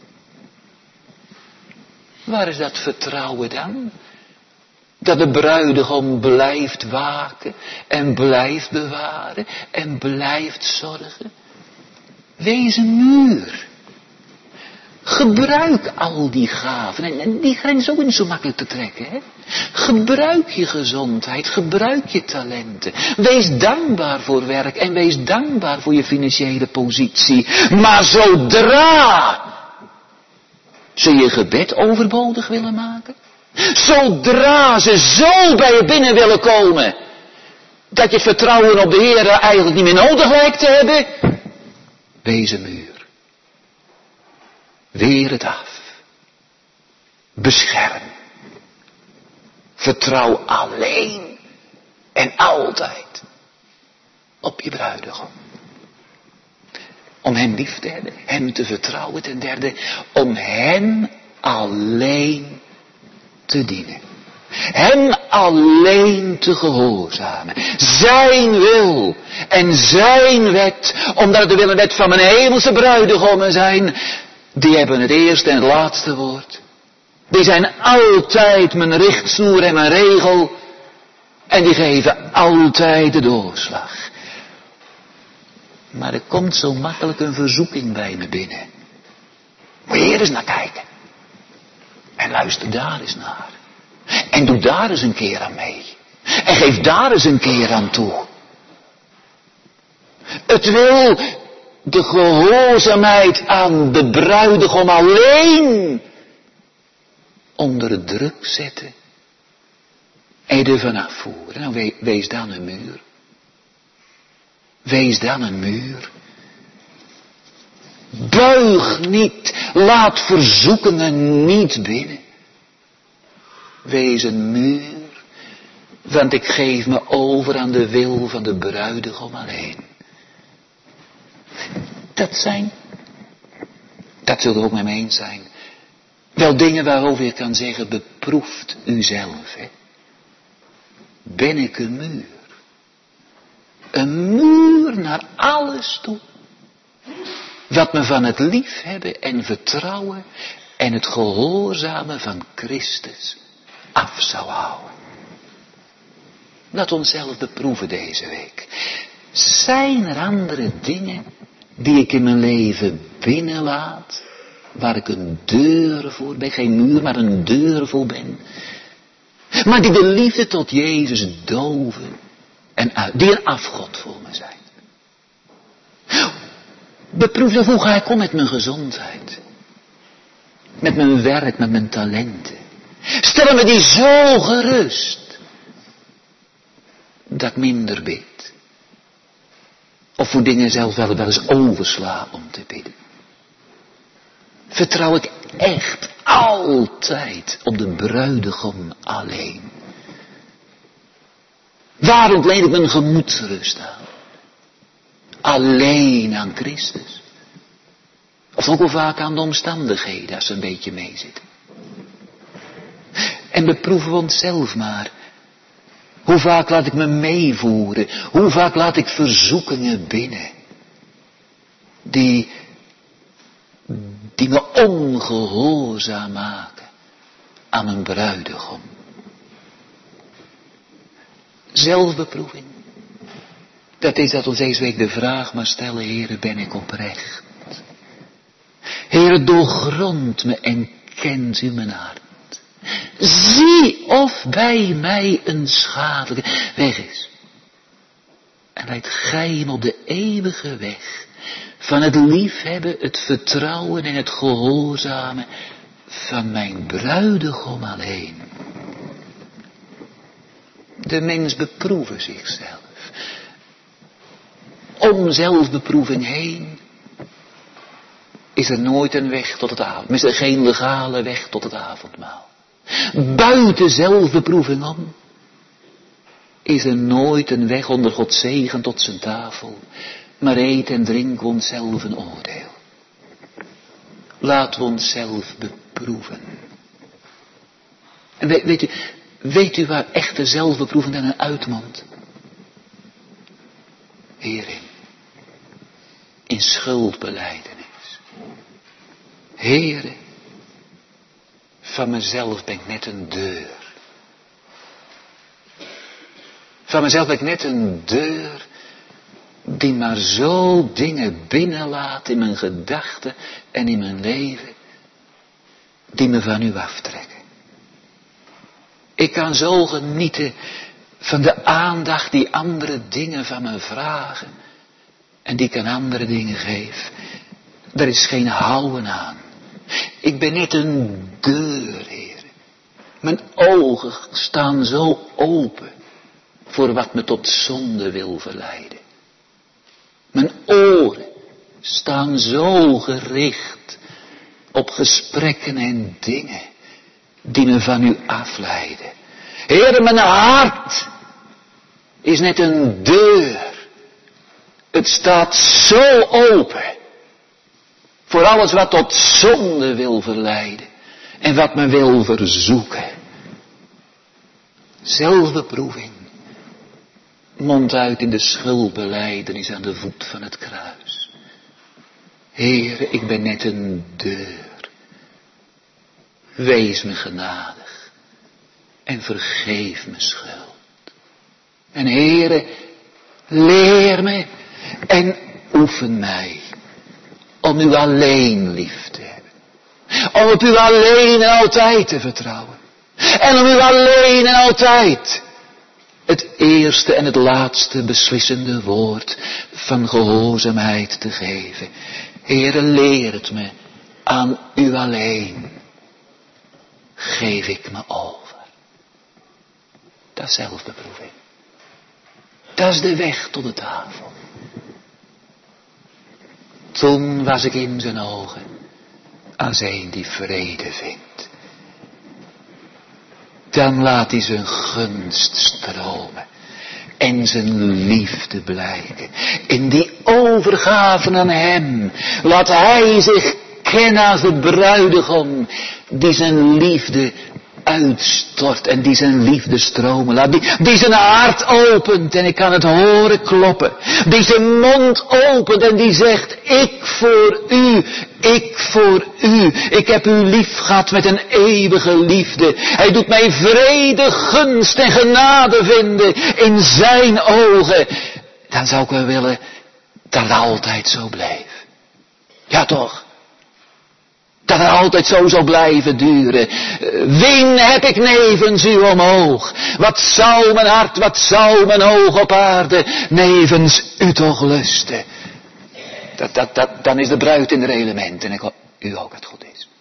S1: Waar is dat vertrouwen dan? Dat de bruidegom blijft waken en blijft bewaren en blijft zorgen. Wees een muur. Gebruik al die gaven. En die grens ook niet zo makkelijk te trekken. Hè? Gebruik je gezondheid. Gebruik je talenten. Wees dankbaar voor werk. En wees dankbaar voor je financiële positie. Maar zodra ze je gebed overbodig willen maken. Zodra ze zo bij je binnen willen komen. Dat je het vertrouwen op de Heer eigenlijk niet meer nodig lijkt te hebben. Wees een muur. Weer het af. Bescherm. Vertrouw alleen en altijd op je bruidegom. Om hem lief te hebben, hem te vertrouwen. Ten derde, om hem alleen te dienen. Hem alleen te gehoorzamen. Zijn wil en zijn wet, omdat het de wil en wet van mijn hemelse bruidegommen zijn, die hebben het eerste en het laatste woord. Die zijn altijd mijn richtsnoer en mijn regel. En die geven altijd de doorslag. Maar er komt zo makkelijk een verzoeking bij me binnen. Moet je hier eens naar kijken. En luister daar eens naar. En doe daar eens een keer aan mee. En geef daar eens een keer aan toe. Het wil de gehoorzaamheid aan de bruidegom alleen onder druk zetten en je er vanaf voeren. Nou, we, wees dan een muur. Wees dan een muur. Buig niet, laat verzoekingen niet binnen. Wees een muur, want ik geef me over aan de wil van de bruidegom alleen. Dat zijn, dat zult u ook met me eens zijn, wel dingen waarover je kan zeggen, beproeft u zelf. Hè? Ben ik een muur? Een muur naar alles toe. Wat me van het liefhebben en vertrouwen en het gehoorzamen van Christus af zou houden. Laat ons zelf beproeven deze week. Zijn er andere dingen die ik in mijn leven binnenlaat, waar ik een deur voor ben, geen muur, maar een deur voor ben, maar die de liefde tot Jezus doven en uit, die een afgod voor me zijn. Beproef dan hoe ga ik om met mijn gezondheid, met mijn werk, met mijn talenten. Stellen me die zo gerust, dat ik minder bid. Of voor dingen zelfs wel, wel eens oversla om te bidden. Vertrouw ik echt altijd op de bruidegom alleen. Waar ontleen ik mijn gemoedsrust aan? Alleen aan Christus. Of ook wel vaak aan de omstandigheden, als ze een beetje meezitten. En beproeven we onszelf maar. Hoe vaak laat ik me meevoeren? Hoe vaak laat ik verzoekingen binnen? Die, die me ongehoorzaam maken aan mijn bruidegom. Zelfbeproeving. Dat is dat ons deze week de vraag maar stellen, Heere, ben ik oprecht? Heere, doorgrond me en kent u mijn hart. Zie of bij mij een schadelijke weg is. En leid gij hem op de eeuwige weg van het liefhebben, het vertrouwen en het gehoorzamen van mijn bruidegom alleen. De mens beproeven zichzelf. Om zelfbeproeving heen is er nooit een weg tot het avondmaal. Is er geen legale weg tot het avondmaal. Buiten zelfbeproeving om is er nooit een weg onder Gods zegen tot zijn tafel. Maar eet en drink onszelf een oordeel. Laten we onszelf beproeven. En weet, weet u, weet u waar echte zelfbeproeving dan een uitmondt? Hierin. In schuldbelijdenis. Heere, van mezelf ben ik net een deur. Van mezelf ben ik net een deur die maar zo dingen binnenlaat in mijn gedachten en in mijn leven, die me van u aftrekken. Ik kan zo genieten van de aandacht die andere dingen van me vragen en die ik aan andere dingen geef. Er is geen houden aan. Ik ben net een deur, Heer. Mijn ogen staan zo open voor wat me tot zonde wil verleiden. Mijn oren staan zo gericht op gesprekken en dingen die me van u afleiden. Heer, mijn hart is net een deur. Het staat zo open voor alles wat tot zonde wil verleiden en wat me wil verzoeken. Zelfbeproeving mondt uit in de schuldbelijdenis aan de voet van het kruis. Heere, ik ben net een deur. Wees me genadig en vergeef me schuld. En Heere, leer me en oefen mij om u alleen lief te hebben. Om op u alleen en altijd te vertrouwen. En om u alleen en altijd het eerste en het laatste beslissende woord van gehoorzaamheid te geven. Heere, leer het me, aan u alleen geef ik me over. Dat is zelfbeproeving. Dat is de weg tot de tafel. Toen was ik in zijn ogen als een die vrede vindt. Dan laat hij zijn gunst stromen en zijn liefde blijken. In die overgave aan hem laat hij zich kennen als de bruidegom die zijn liefde uitstort en die zijn liefde stromen laat. Die, die zijn hart opent en ik kan het horen kloppen. Die zijn mond opent en die zegt, ik voor u, ik voor u. Ik heb u lief gehad met een eeuwige liefde. Hij doet mij vrede, gunst en genade vinden in zijn ogen. Dan zou ik wel willen dat het altijd zo blijft. Ja toch? Dat het altijd zo zal blijven duren. Wien heb ik nevens u omhoog? Wat zou mijn hart, wat zou mijn oog op aarde nevens u toch lusten? Dat, dat, dat, dan is de bruid in de element en ik hoop u ook het goed is.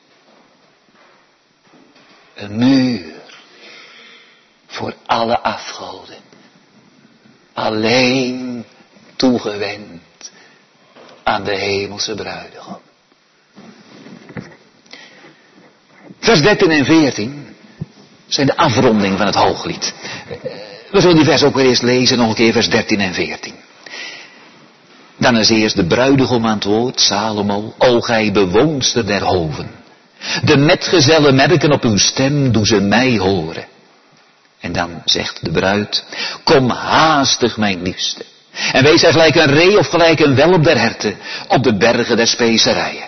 S1: Een muur voor alle afgoden. Alleen toegewend aan de hemelse bruidegom. Vers dertien en veertien zijn de afronding van het hooglied. We zullen die vers ook weer eerst lezen, nog een keer vers dertien en veertien. Dan is eerst de bruidegom aan het woord, Salomo, o gij bewoonster der hoven. De metgezellen merken op uw stem, doe ze mij horen. En dan zegt de bruid, kom haastig mijn liefste. En wees hij gelijk een ree of gelijk een welp der herten op de bergen der specerijen.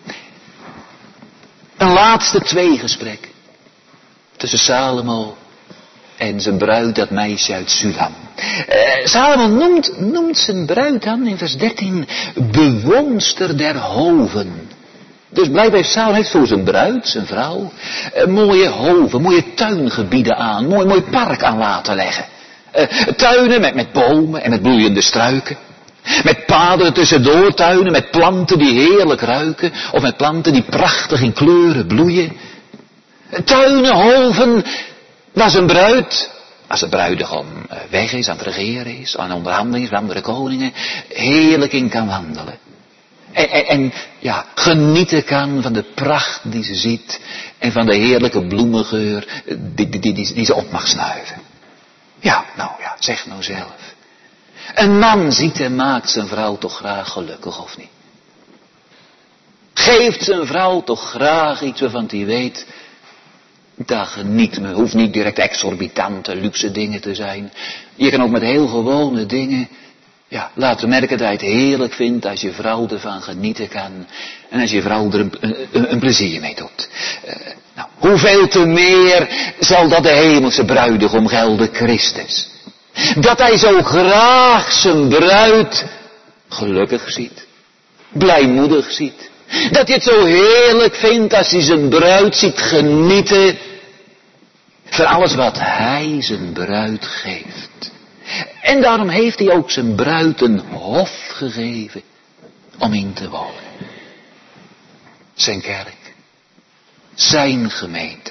S1: Een laatste tweegesprek tussen Salomo en zijn bruid, dat meisje uit Sulam. Uh, Salomo noemt, noemt zijn bruid dan in vers dertien bewoonster der hoven. Dus blijkbaar heeft Salomo heeft voor zijn bruid, zijn vrouw, uh, mooie hoven, mooie tuingebieden aan, mooi, mooi park aan laten leggen. Uh, tuinen met, met bomen en met bloeiende struiken. Met paden tussendoor tuinen, met planten die heerlijk ruiken. Of met planten die prachtig in kleuren bloeien. Tuinen, hoven, waar zijn bruid, als de bruidegom weg is, aan het regeren is, aan onderhandelingen met andere koningen, heerlijk in kan wandelen. En, en, en ja, genieten kan van de pracht die ze ziet en van de heerlijke bloemengeur die, die, die, die ze op mag snuiven. Ja, nou ja, zeg nou zelf. Een man ziet en maakt zijn vrouw toch graag gelukkig, of niet? Geeft zijn vrouw toch graag iets waarvan hij weet, dat geniet me, hoeft niet direct exorbitante, luxe dingen te zijn. Je kan ook met heel gewone dingen, ja, laten merken dat je het heerlijk vindt als je vrouw ervan genieten kan. En als je vrouw er een, een, een plezier mee doet. Uh, nou, hoeveel te meer zal dat de hemelse bruidegom gelden, Christus. Dat hij zo graag zijn bruid gelukkig ziet. Blijmoedig ziet. Dat hij het zo heerlijk vindt als hij zijn bruid ziet genieten van alles wat hij zijn bruid geeft. En daarom heeft hij ook zijn bruid een hof gegeven om in te wonen. Zijn kerk. Zijn gemeente.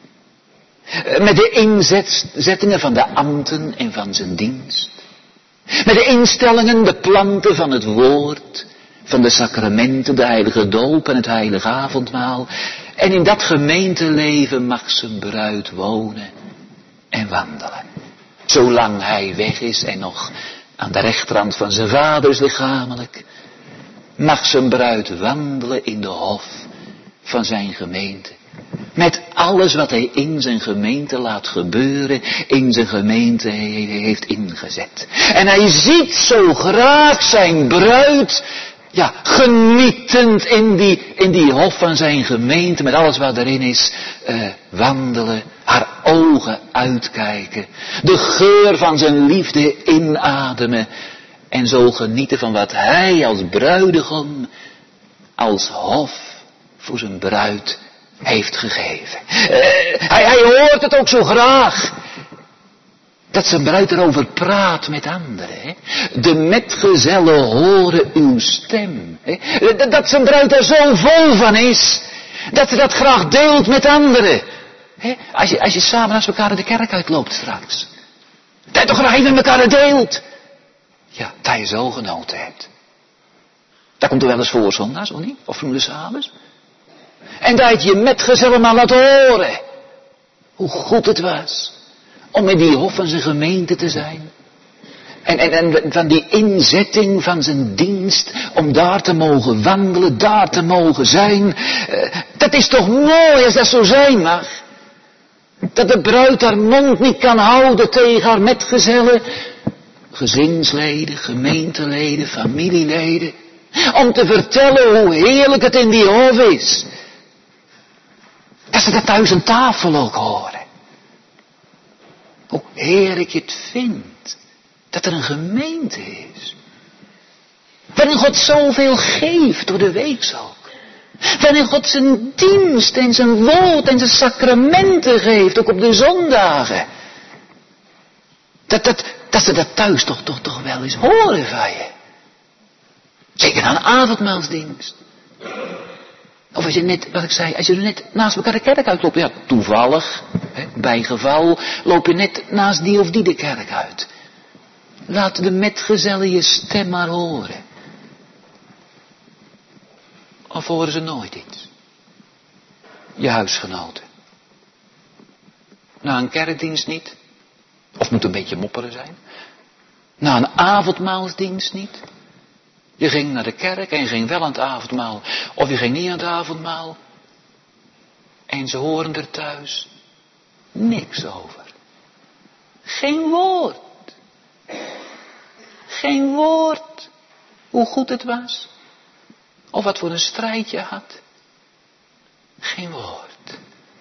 S1: Met de inzettingen van de ambten en van zijn dienst. Met de instellingen, de planten van het woord, van de sacramenten, de heilige doop en het heilige avondmaal. En in dat gemeenteleven mag zijn bruid wonen en wandelen. Zolang hij weg is en nog aan de rechterhand van zijn vader is lichamelijk, mag zijn bruid wandelen in de hof van zijn gemeente. Met alles wat hij in zijn gemeente laat gebeuren, in zijn gemeente heeft ingezet. En hij ziet zo graag zijn bruid, ja, genietend in die, in die hof van zijn gemeente, met alles wat erin is, uh, wandelen, haar ogen uitkijken, de geur van zijn liefde inademen en zo genieten van wat hij als bruidegom, als hof voor zijn bruid heeft gegeven. Uh, hij, hij hoort het ook zo graag. Dat zijn bruid erover praat met anderen. Hè? De metgezellen horen uw stem. Hè? Dat zijn bruid er zo vol van is. Dat ze dat graag deelt met anderen. Hè? Als, je, als je samen naast elkaar de kerk uitloopt straks. Dat je toch graag even met elkaar deelt. Ja, dat je zo genoten hebt. Dat komt er wel eens voor zondags, of niet? Of vriendensavonds. En dat je metgezellen maar laat horen. Hoe goed het was. Om in die hof van zijn gemeente te zijn. En, en, en van die inzetting van zijn dienst. Om daar te mogen wandelen. Daar te mogen zijn. Uh, dat is toch mooi als dat zo zijn mag. Dat de bruid haar mond niet kan houden tegen haar metgezellen. Gezinsleden, gemeenteleden, familieleden. Om te vertellen hoe heerlijk het in die hof is. Dat ze dat thuis aan tafel ook horen. Hoe heerlijk je het vindt. Dat er een gemeente is. Waarin God zoveel geeft door de week ook. Waarin God zijn dienst en zijn woord en zijn sacramenten geeft. Ook op de zondagen. Dat, dat, dat ze dat thuis toch, toch, toch wel eens horen van je. Zeker aan een avondmaalsdienst. Of als je net, wat ik zei, als je er net naast elkaar de kerk uitloopt. Ja, toevallig, hè, bij geval, loop je net naast die of die de kerk uit. Laat de metgezellen je stem maar horen. Of horen ze nooit iets? Je huisgenoten. Na een kerkdienst niet? Of moet een beetje mopperen zijn? Na een avondmaalsdienst niet? Je ging naar de kerk en je ging wel aan het avondmaal. Of je ging niet aan het avondmaal. En ze horen er thuis niks over. Geen woord. Geen woord. Hoe goed het was. Of wat voor een strijd je had. Geen woord.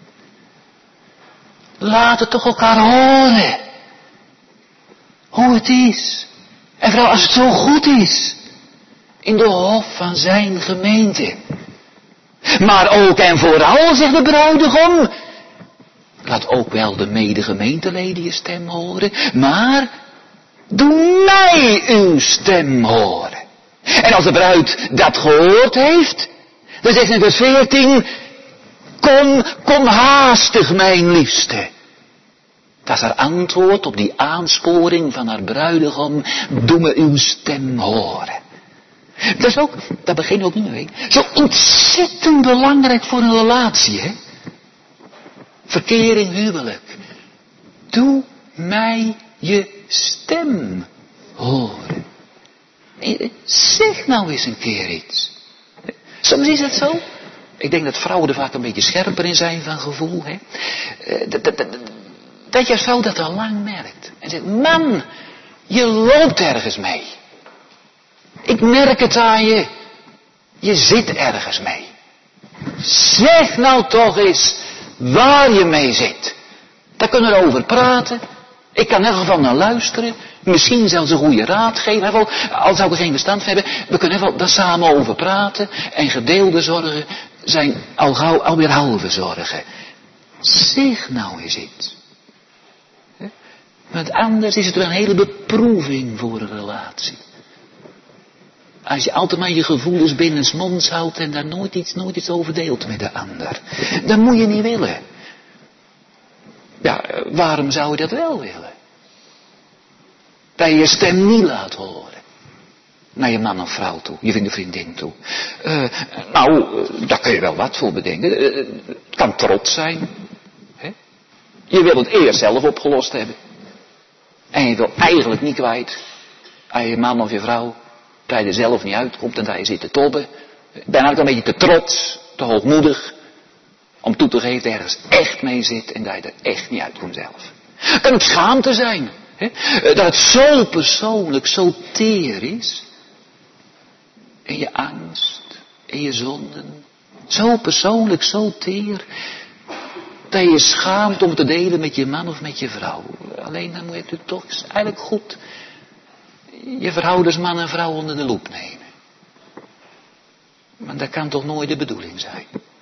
S1: Laat het toch elkaar horen. Hoe het is. En vooral als het zo goed is. In de hof van zijn gemeente. Maar ook en vooral, zegt de bruidegom. Laat ook wel de medegemeenteleden je stem horen. Maar doe mij uw stem horen. En als de bruid dat gehoord heeft. Dan zegt in vers veertien. Kom, kom haastig mijn liefste. Dat is haar antwoord op die aansporing van haar bruidegom. Doe me uw stem horen. Dat is ook, dat begin ook niet mee. Zo ontzettend belangrijk voor een relatie, hè. Verkering, huwelijk. Doe mij je stem horen. Zeg nou eens een keer iets. Soms is het zo. Ik denk dat vrouwen er vaak een beetje scherper in zijn van gevoel, hè. Dat, dat, dat, dat je vrouw dat al lang merkt. En zegt, man, je loopt ergens mee. Ik merk het aan je. Je zit ergens mee. Zeg nou toch eens waar je mee zit. Daar kunnen we over praten. Ik kan in ieder geval naar luisteren. Misschien zelfs een goede raad geven. Al zou ik er geen verstand van hebben. We kunnen er daar samen over praten. En gedeelde zorgen zijn al gauw alweer halve zorgen. Zeg nou eens iets. Want anders is het wel een hele beproeving voor een relatie. Als je altijd maar je gevoelens binnensmonds houdt en daar nooit iets, nooit iets over deelt met de ander. Dan moet je niet willen. Ja, waarom zou je dat wel willen? Dat je je stem niet laat horen. Naar je man of vrouw toe, je vindt een vriendin toe. Uh, nou, daar kun je wel wat voor bedenken. Uh, het kan trots zijn. Hè? Je wil het eerst zelf opgelost hebben. En je wil eigenlijk niet kwijt. Aan je man of je vrouw. Dat je er zelf niet uitkomt en dat je zit te tobben. Bijna ook een beetje te trots, te hoogmoedig. Om toe te geven dat je ergens echt mee zit en dat je er echt niet uitkomt zelf. Kan het schaamte zijn. Hè? Dat het zo persoonlijk, zo teer is. In je angst, in je zonden. Zo persoonlijk, zo teer. Dat je je schaamt om te delen met je man of met je vrouw. Alleen dan moet je natuurlijk toch eigenlijk goed je verhoudens man en vrouw onder de loep nemen. Maar dat kan toch nooit de bedoeling zijn.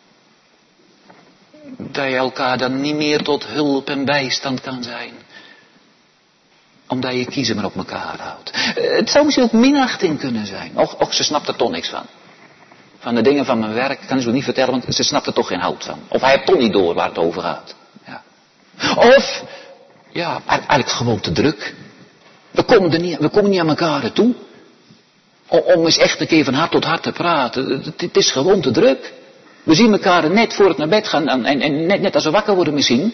S1: Dat je elkaar dan niet meer tot hulp en bijstand kan zijn. Omdat je kiezen maar op elkaar houdt. Het zou misschien ook minachting kunnen zijn. Och, och, ze snapt er toch niks van. Van de dingen van mijn werk kan ze ook niet vertellen, want ze snapt er toch geen hout van. Of hij heeft toch niet door waar het over gaat. Ja. Of, ja, eigenlijk gewoon te druk. We komen, er niet, we komen niet aan elkaar toe. Om, om eens echt een keer van hart tot hart te praten. Het, het is gewoon te druk. We zien elkaar net voor het naar bed gaan en, en, en net, net als we wakker worden misschien.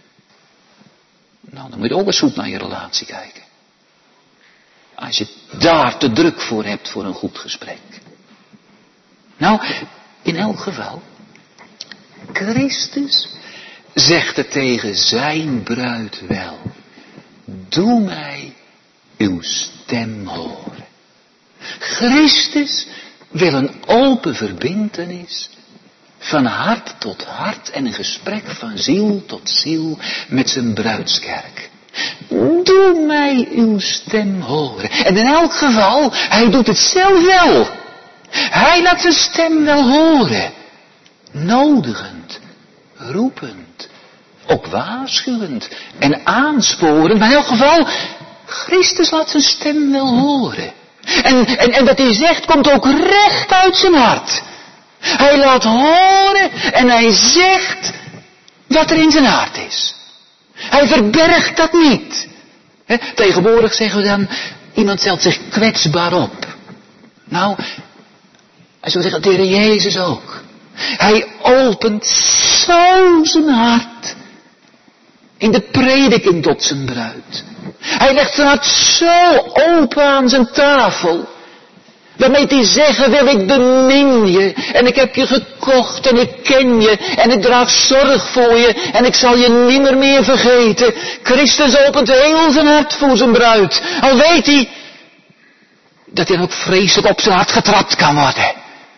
S1: Nou, dan moet je ook eens goed naar je relatie kijken. Als je daar te druk voor hebt voor een goed gesprek. Nou, in elk geval. Christus zegt het tegen zijn bruid wel. Doe mij uw stem horen. Christus wil een open verbintenis. Van hart tot hart en een gesprek van ziel tot ziel met zijn bruidskerk. Doe mij uw stem horen. En in elk geval, hij doet het zelf wel. Hij laat zijn stem wel horen. Nodigend, roepend, ook waarschuwend en aansporend. Maar in elk geval, Christus laat zijn stem wel horen. En, en, en wat hij zegt komt ook recht uit zijn hart. Hij laat horen en hij zegt wat er in zijn hart is. Hij verbergt dat niet. He, tegenwoordig zeggen we dan, iemand stelt zich kwetsbaar op. Nou, hij zou zeggen, de Heer Jezus ook. Hij opent zo zijn hart in de prediking tot zijn bruid. Hij legt zijn hart zo open aan zijn tafel. Daarmee te zeggen wil ik bemin je. En ik heb je gekocht en ik ken je. En ik draag zorg voor je. En ik zal je nimmer meer vergeten. Christus opent heel zijn hart voor zijn bruid. Al weet hij dat hij ook vreselijk op zijn hart getrapt kan worden.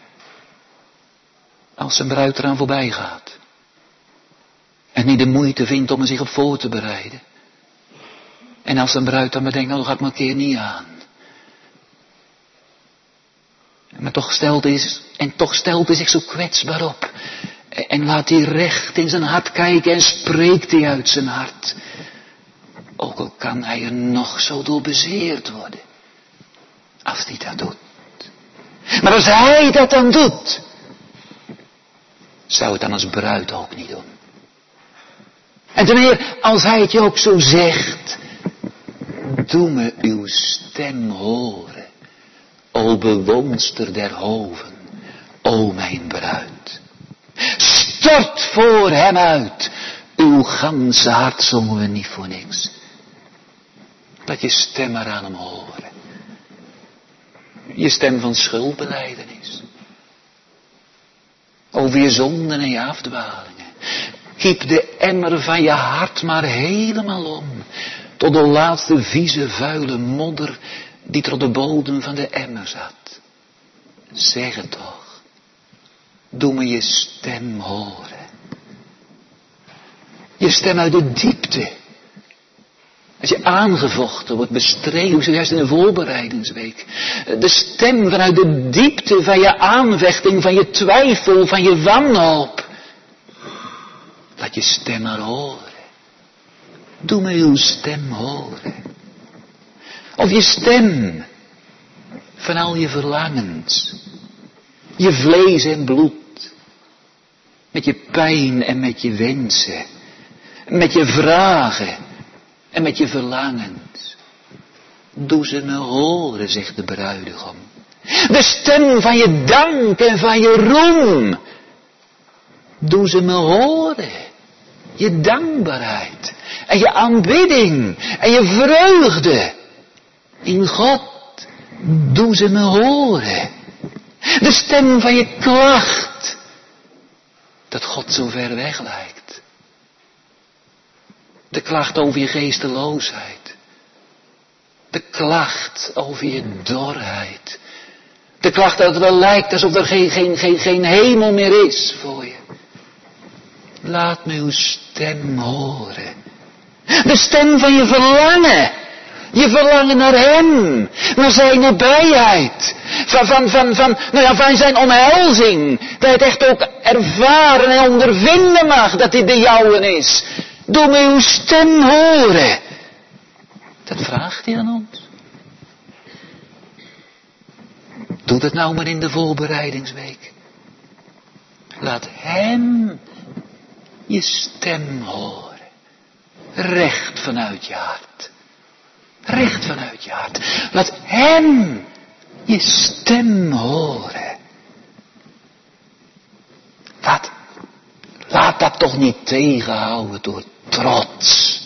S1: Als zijn bruid eraan voorbij gaat. En niet de moeite vindt om er zich op voor te bereiden. En als zijn bruid dan bedenkt, nou dan ga ik maar een keer niet aan. Maar toch stelt hij, en toch stelt hij zich zo kwetsbaar op. En laat hij recht in zijn hart kijken en spreekt hij uit zijn hart. Ook al kan hij er nog zo door bezeerd worden. Als hij dat doet. Maar als hij dat dan doet. Zou het dan als bruid ook niet doen. En ten meer als hij het je ook zo zegt. Doe me uw stem horen. O bewonster der hoven, o mijn bruid. Stort voor hem uit, uw ganse hart zongen we niet voor niks. Laat je stem maar aan hem horen. Je stem van schuldbelijdenis. Over je zonden en je afdwalingen. Kiep de emmer van je hart maar helemaal om. Tot de laatste vieze vuile modder die tot de bodem van de emmer zat. Zeg het toch. Doe me je stem horen. Je stem uit de diepte. Als je aangevochten wordt, bestreden, zojuist in de voorbereidingsweek. De stem vanuit de diepte van je aanvechting, van je twijfel, van je wanhoop. Laat je stem maar horen. Doe me uw stem horen. Of je stem van al je verlangens. Je vlees en bloed. Met je pijn en met je wensen. Met je vragen en met je verlangens. Doe ze me horen, zegt de bruidegom. De stem van je dank en van je roem. Doe ze me horen. Je dankbaarheid en je aanbidding en je vreugde. In God, doe ze me horen. De stem van je klacht. Dat God zo ver weg lijkt. De klacht over je geesteloosheid. De klacht over je dorheid. De klacht dat het wel lijkt alsof er geen, geen, geen, geen hemel meer is voor je. Laat me uw stem horen. De stem van je verlangen. Je verlangen naar hem. Naar zijn nabijheid. Van, van, van, van, nou ja, van zijn omhelzing. Dat je het echt ook ervaren en ondervinden mag dat hij de jouwe is. Doe me uw stem horen. Dat vraagt hij aan ons. Doe dat nou maar in de voorbereidingsweek. Laat hem je stem horen. Recht vanuit je hart. Recht vanuit je hart. Laat hem je stem horen. Laat, laat dat toch niet tegenhouden door trots.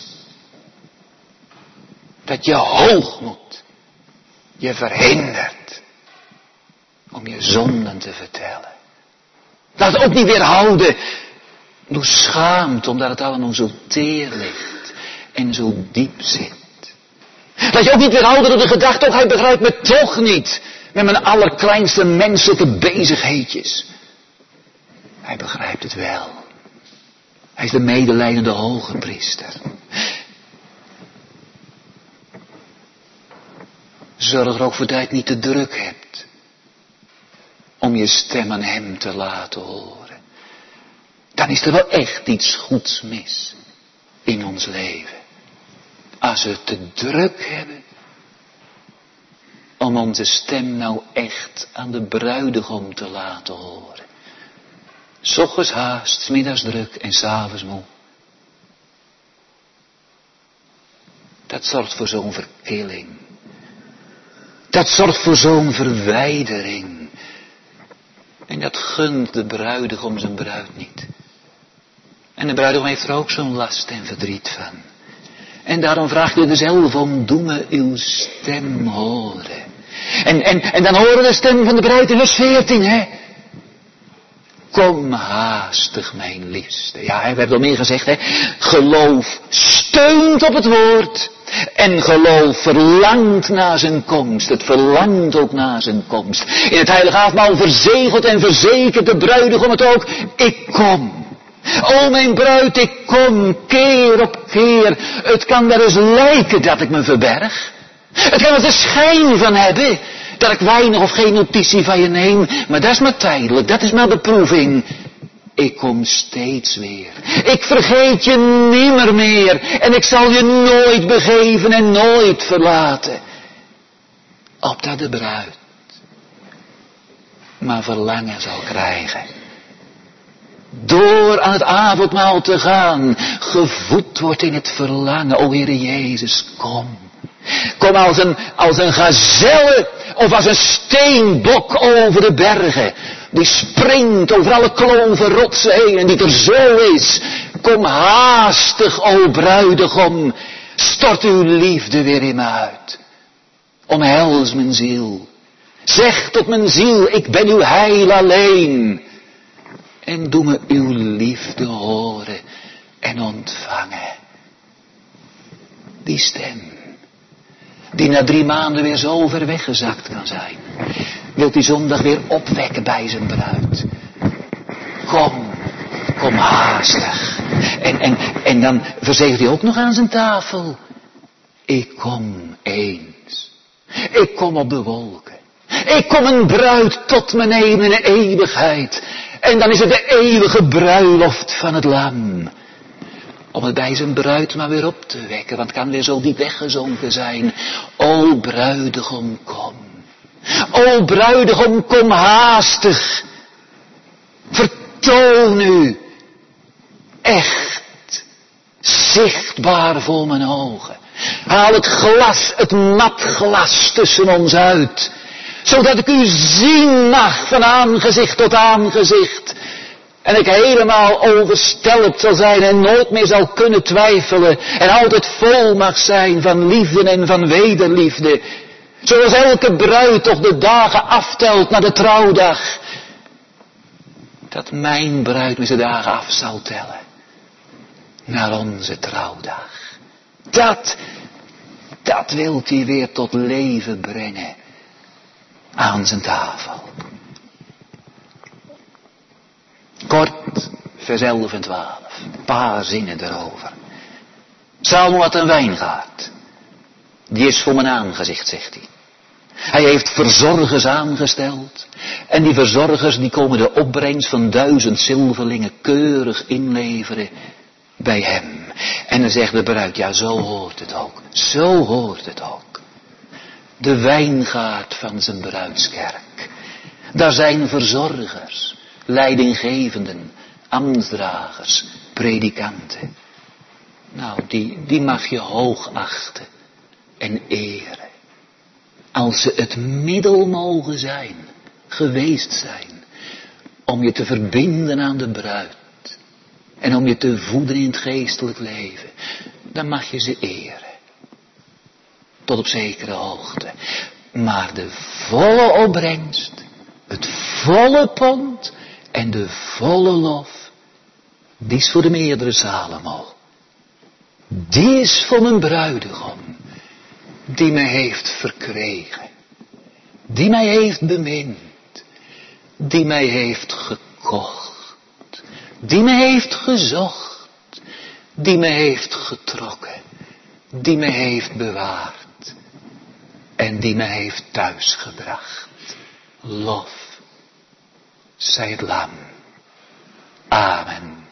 S1: Dat je hoogmoed je verhindert om je zonden te vertellen. Laat het ook niet weerhouden door schaamte, omdat het allemaal zo teer ligt en zo diep zit. Laat je ook niet weerhouden door de gedachte, oh hij begrijpt me toch niet met mijn allerkleinste menselijke bezigheidjes. Hij begrijpt het wel. Hij is de medelijdende hoge priester. Zorg er ook voor dat je het niet te druk hebt om je stem aan hem te laten horen. Dan is er wel echt iets goeds mis in ons leven. Als we het te druk hebben om onze stem nou echt aan de bruidegom te laten horen. 's Ochtends haast, 's middags druk en 's avonds moe. Dat zorgt voor zo'n verkilling. Dat zorgt voor zo'n verwijdering. En dat gunt de bruidegom zijn bruid niet. En de bruidegom heeft er ook zo'n last en verdriet van. En daarom vraagt hij er zelf om, doe me uw stem horen. En, en, en dan horen we de stem van de bruid in vers veertien, hè. Kom haastig, mijn liefste. Ja, we hebben al meer gezegd, hè. Geloof steunt op het woord. En geloof verlangt naar zijn komst. Het verlangt ook naar zijn komst. In het heilige avondmaal verzegelt en verzekert de bruidegom het ook. Ik kom. O mijn bruid, ik kom keer op keer. Het kan wel eens lijken dat ik me verberg. Het kan er de schijn van hebben dat ik weinig of geen notitie van je neem. Maar dat is maar tijdelijk, dat is maar beproeving. Ik kom steeds weer. Ik vergeet je nimmer meer. En ik zal je nooit begeven en nooit verlaten. Opdat de bruid maar verlangen zal krijgen. Door aan het avondmaal te gaan. Gevoed wordt in het verlangen. O Heere Jezus, kom. Kom als een, als een gazelle of als een steenbok over de bergen. Die springt over alle kloven rotsen heen en die er zo is. Kom haastig, o bruidegom. Stort uw liefde weer in me uit. Omhels mijn ziel. Zeg tot mijn ziel, ik ben uw heil alleen. En doe me uw liefde horen en ontvangen. Die stem. Die na drie maanden weer zo ver weggezakt kan zijn. Wilt die zondag weer opwekken bij zijn bruid. Kom, kom haastig. En, en, en dan verzegelt hij ook nog aan zijn tafel. Ik kom eens. Ik kom op de wolken. Ik kom een bruid tot me nemen in de eeuwigheid. En dan is het de eeuwige bruiloft van het lam. Om het bij zijn bruid maar weer op te wekken. Want het kan weer zo diep weggezonken zijn. O bruidegom, kom. O bruidegom, kom haastig. Vertoon u. Echt. Zichtbaar voor mijn ogen. Haal het glas, het nat glas tussen ons uit. Zodat ik u zien mag van aangezicht tot aangezicht. En ik helemaal overstelpt zal zijn en nooit meer zal kunnen twijfelen. En altijd vol mag zijn van liefde en van wederliefde. Zoals elke bruid toch de dagen aftelt naar de trouwdag. Dat mijn bruid met de dagen af zal tellen. Naar onze trouwdag. Dat, dat wilt hij weer tot leven brengen. Aan zijn tafel. Kort, vers elf en twaalf. Een paar zinnen erover. Salomo had een wijngaard. Die is voor mijn aangezicht, zegt hij. Hij heeft verzorgers aangesteld. En die verzorgers die komen de opbrengst van duizend zilverlingen keurig inleveren bij hem. En dan zegt de bruid, ja zo hoort het ook. Zo hoort het ook. De wijngaard van zijn bruidskerk. Daar zijn verzorgers, leidinggevenden, ambtsdragers, predikanten. Nou, die, die mag je hoog achten en eren. Als ze het middel mogen zijn, geweest zijn, om je te verbinden aan de bruid. En om je te voeden in het geestelijk leven, dan mag je ze eren. Tot op zekere hoogte. Maar de volle opbrengst, het volle pond en de volle lof, die is voor de meerdere Salomo. Die is voor mijn bruidegom, die mij heeft verkregen, die mij heeft bemind, die mij heeft gekocht, die mij heeft gezocht, die mij heeft getrokken, die mij heeft bewaard. En die mij heeft thuisgebracht. Lof, zij het lam. Amen.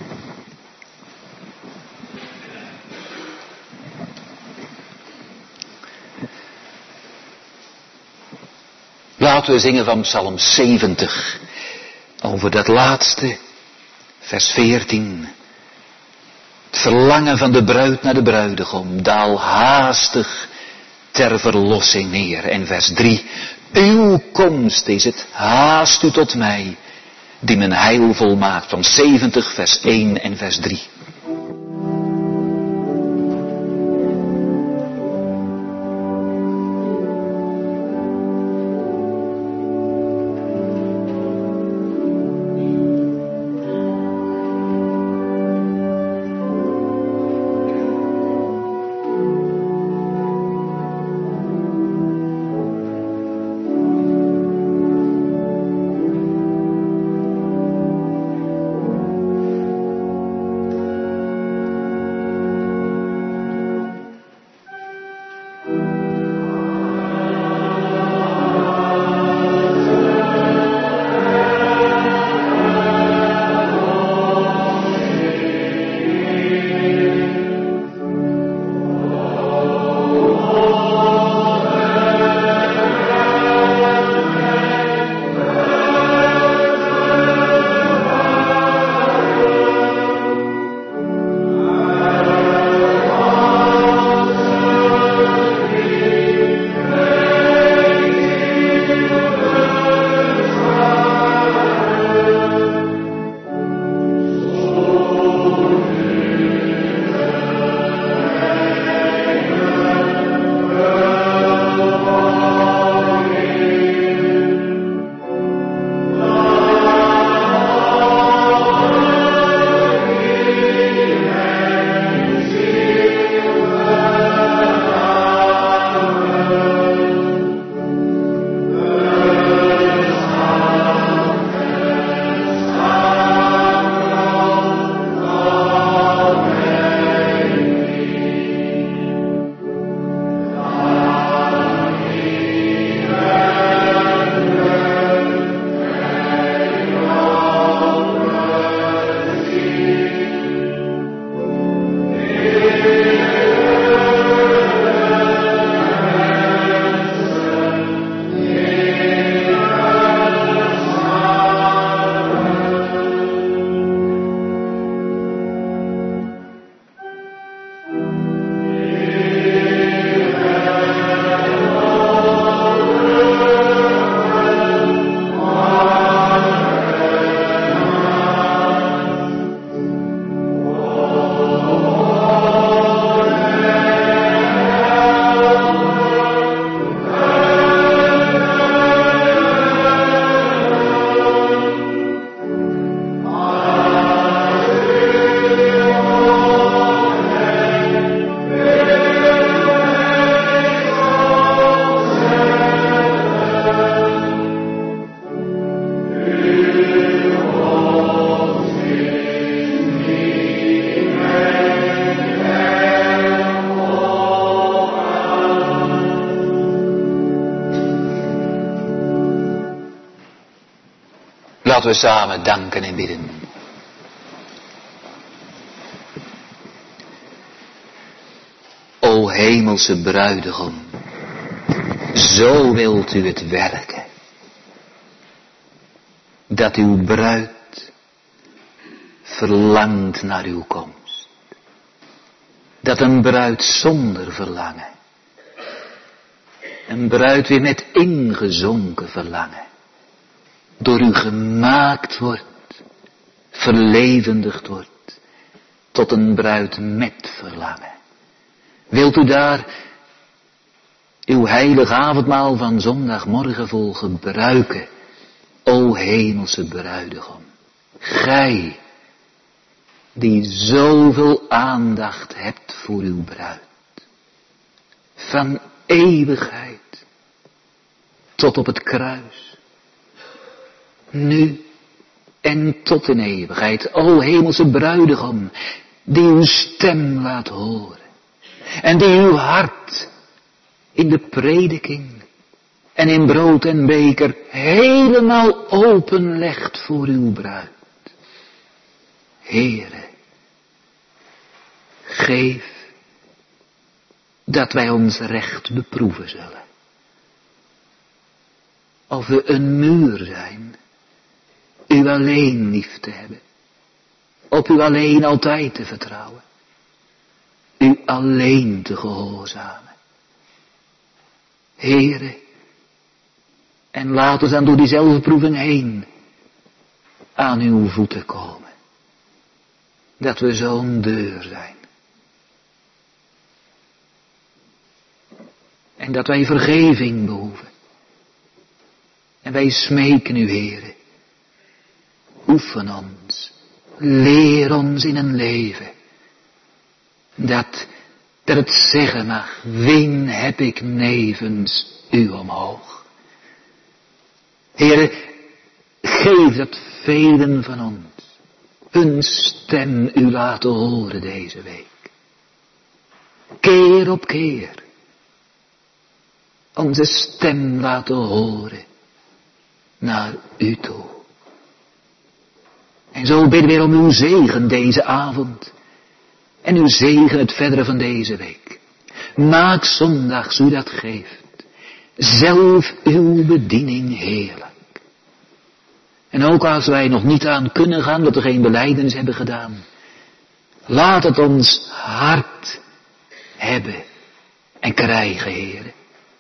S1: Laten we zingen van Psalm zeventig. Over dat laatste, vers veertien. Het verlangen van de bruid naar de bruidegom. Daal haastig ter verlossing neer. En vers drie. Uw komst is het, haast u tot mij, die mijn heil volmaakt. Van zeventig vers één en vers drie. Laten we samen danken en bidden. O hemelse bruidegom, zo wilt u het werken, dat uw bruid verlangt naar uw komst. Dat een bruid zonder verlangen, een bruid weer met ingezonken verlangen, door u gemaakt wordt, verlevendigd wordt, tot een bruid met verlangen. Wilt u daar uw heilig avondmaal van zondagmorgen vol gebruiken, o hemelse bruidegom, gij die zoveel aandacht hebt voor uw bruid, van eeuwigheid tot op het kruis, nu en tot in eeuwigheid, o hemelse bruidegom, die uw stem laat horen en die uw hart in de prediking en in brood en beker helemaal openlegt voor uw bruid. Heere, geef dat wij ons recht beproeven zullen. Of we een muur zijn, u alleen lief te hebben, op u alleen altijd te vertrouwen, u alleen te gehoorzamen. Heere, en laat ons dan door die zelfbeproeving heen aan uw voeten komen. Dat we zo'n deur zijn. En dat wij vergeving behoeven. En wij smeken u, Heere, oefen ons, leer ons in een leven, dat, dat het zeggen mag, wien heb ik nevens u omhoog. Heere, geef dat velen van ons hun stem u laten horen deze week. Keer op keer onze stem laten horen naar u toe. En zo bidden we om uw zegen deze avond en uw zegen het verdere van deze week. Maak zondags u dat geeft zelf uw bediening heerlijk. En ook als wij nog niet aan kunnen gaan, dat we geen belijdenis hebben gedaan, laat het ons hart hebben en krijgen, Heere.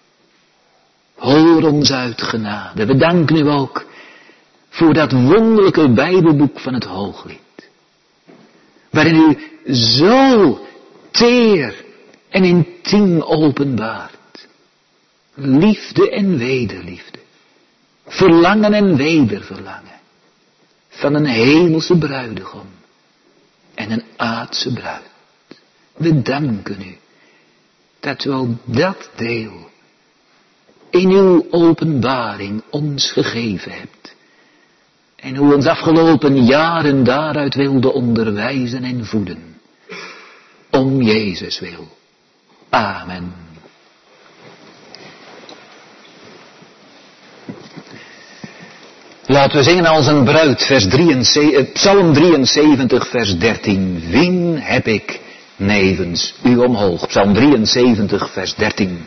S1: Hoor ons uit genade. We danken u ook voor dat wonderlijke Bijbelboek van het Hooglied, waarin u zo teer en intiem openbaart. Liefde en wederliefde. Verlangen en wederverlangen. Van een hemelse bruidegom en een aardse bruid. We danken u dat u ook dat deel in uw openbaring ons gegeven hebt. En hoe ons afgelopen jaren daaruit wilde onderwijzen en voeden. Om Jezus wil. Amen. Laten we zingen als een bruid, vers drieënzeventig, Psalm drieënzeventig, vers dertien. Wien heb ik nevens u omhoog? Psalm drieënzeventig, vers dertien.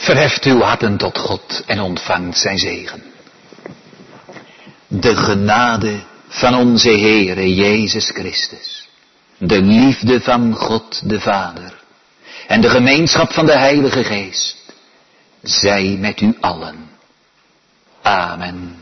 S1: verheft uw harten tot God en ontvangt zijn zegen. De genade van onze Heere Jezus Christus, de liefde van God de Vader en de gemeenschap van de Heilige Geest, zij met u allen. Amen.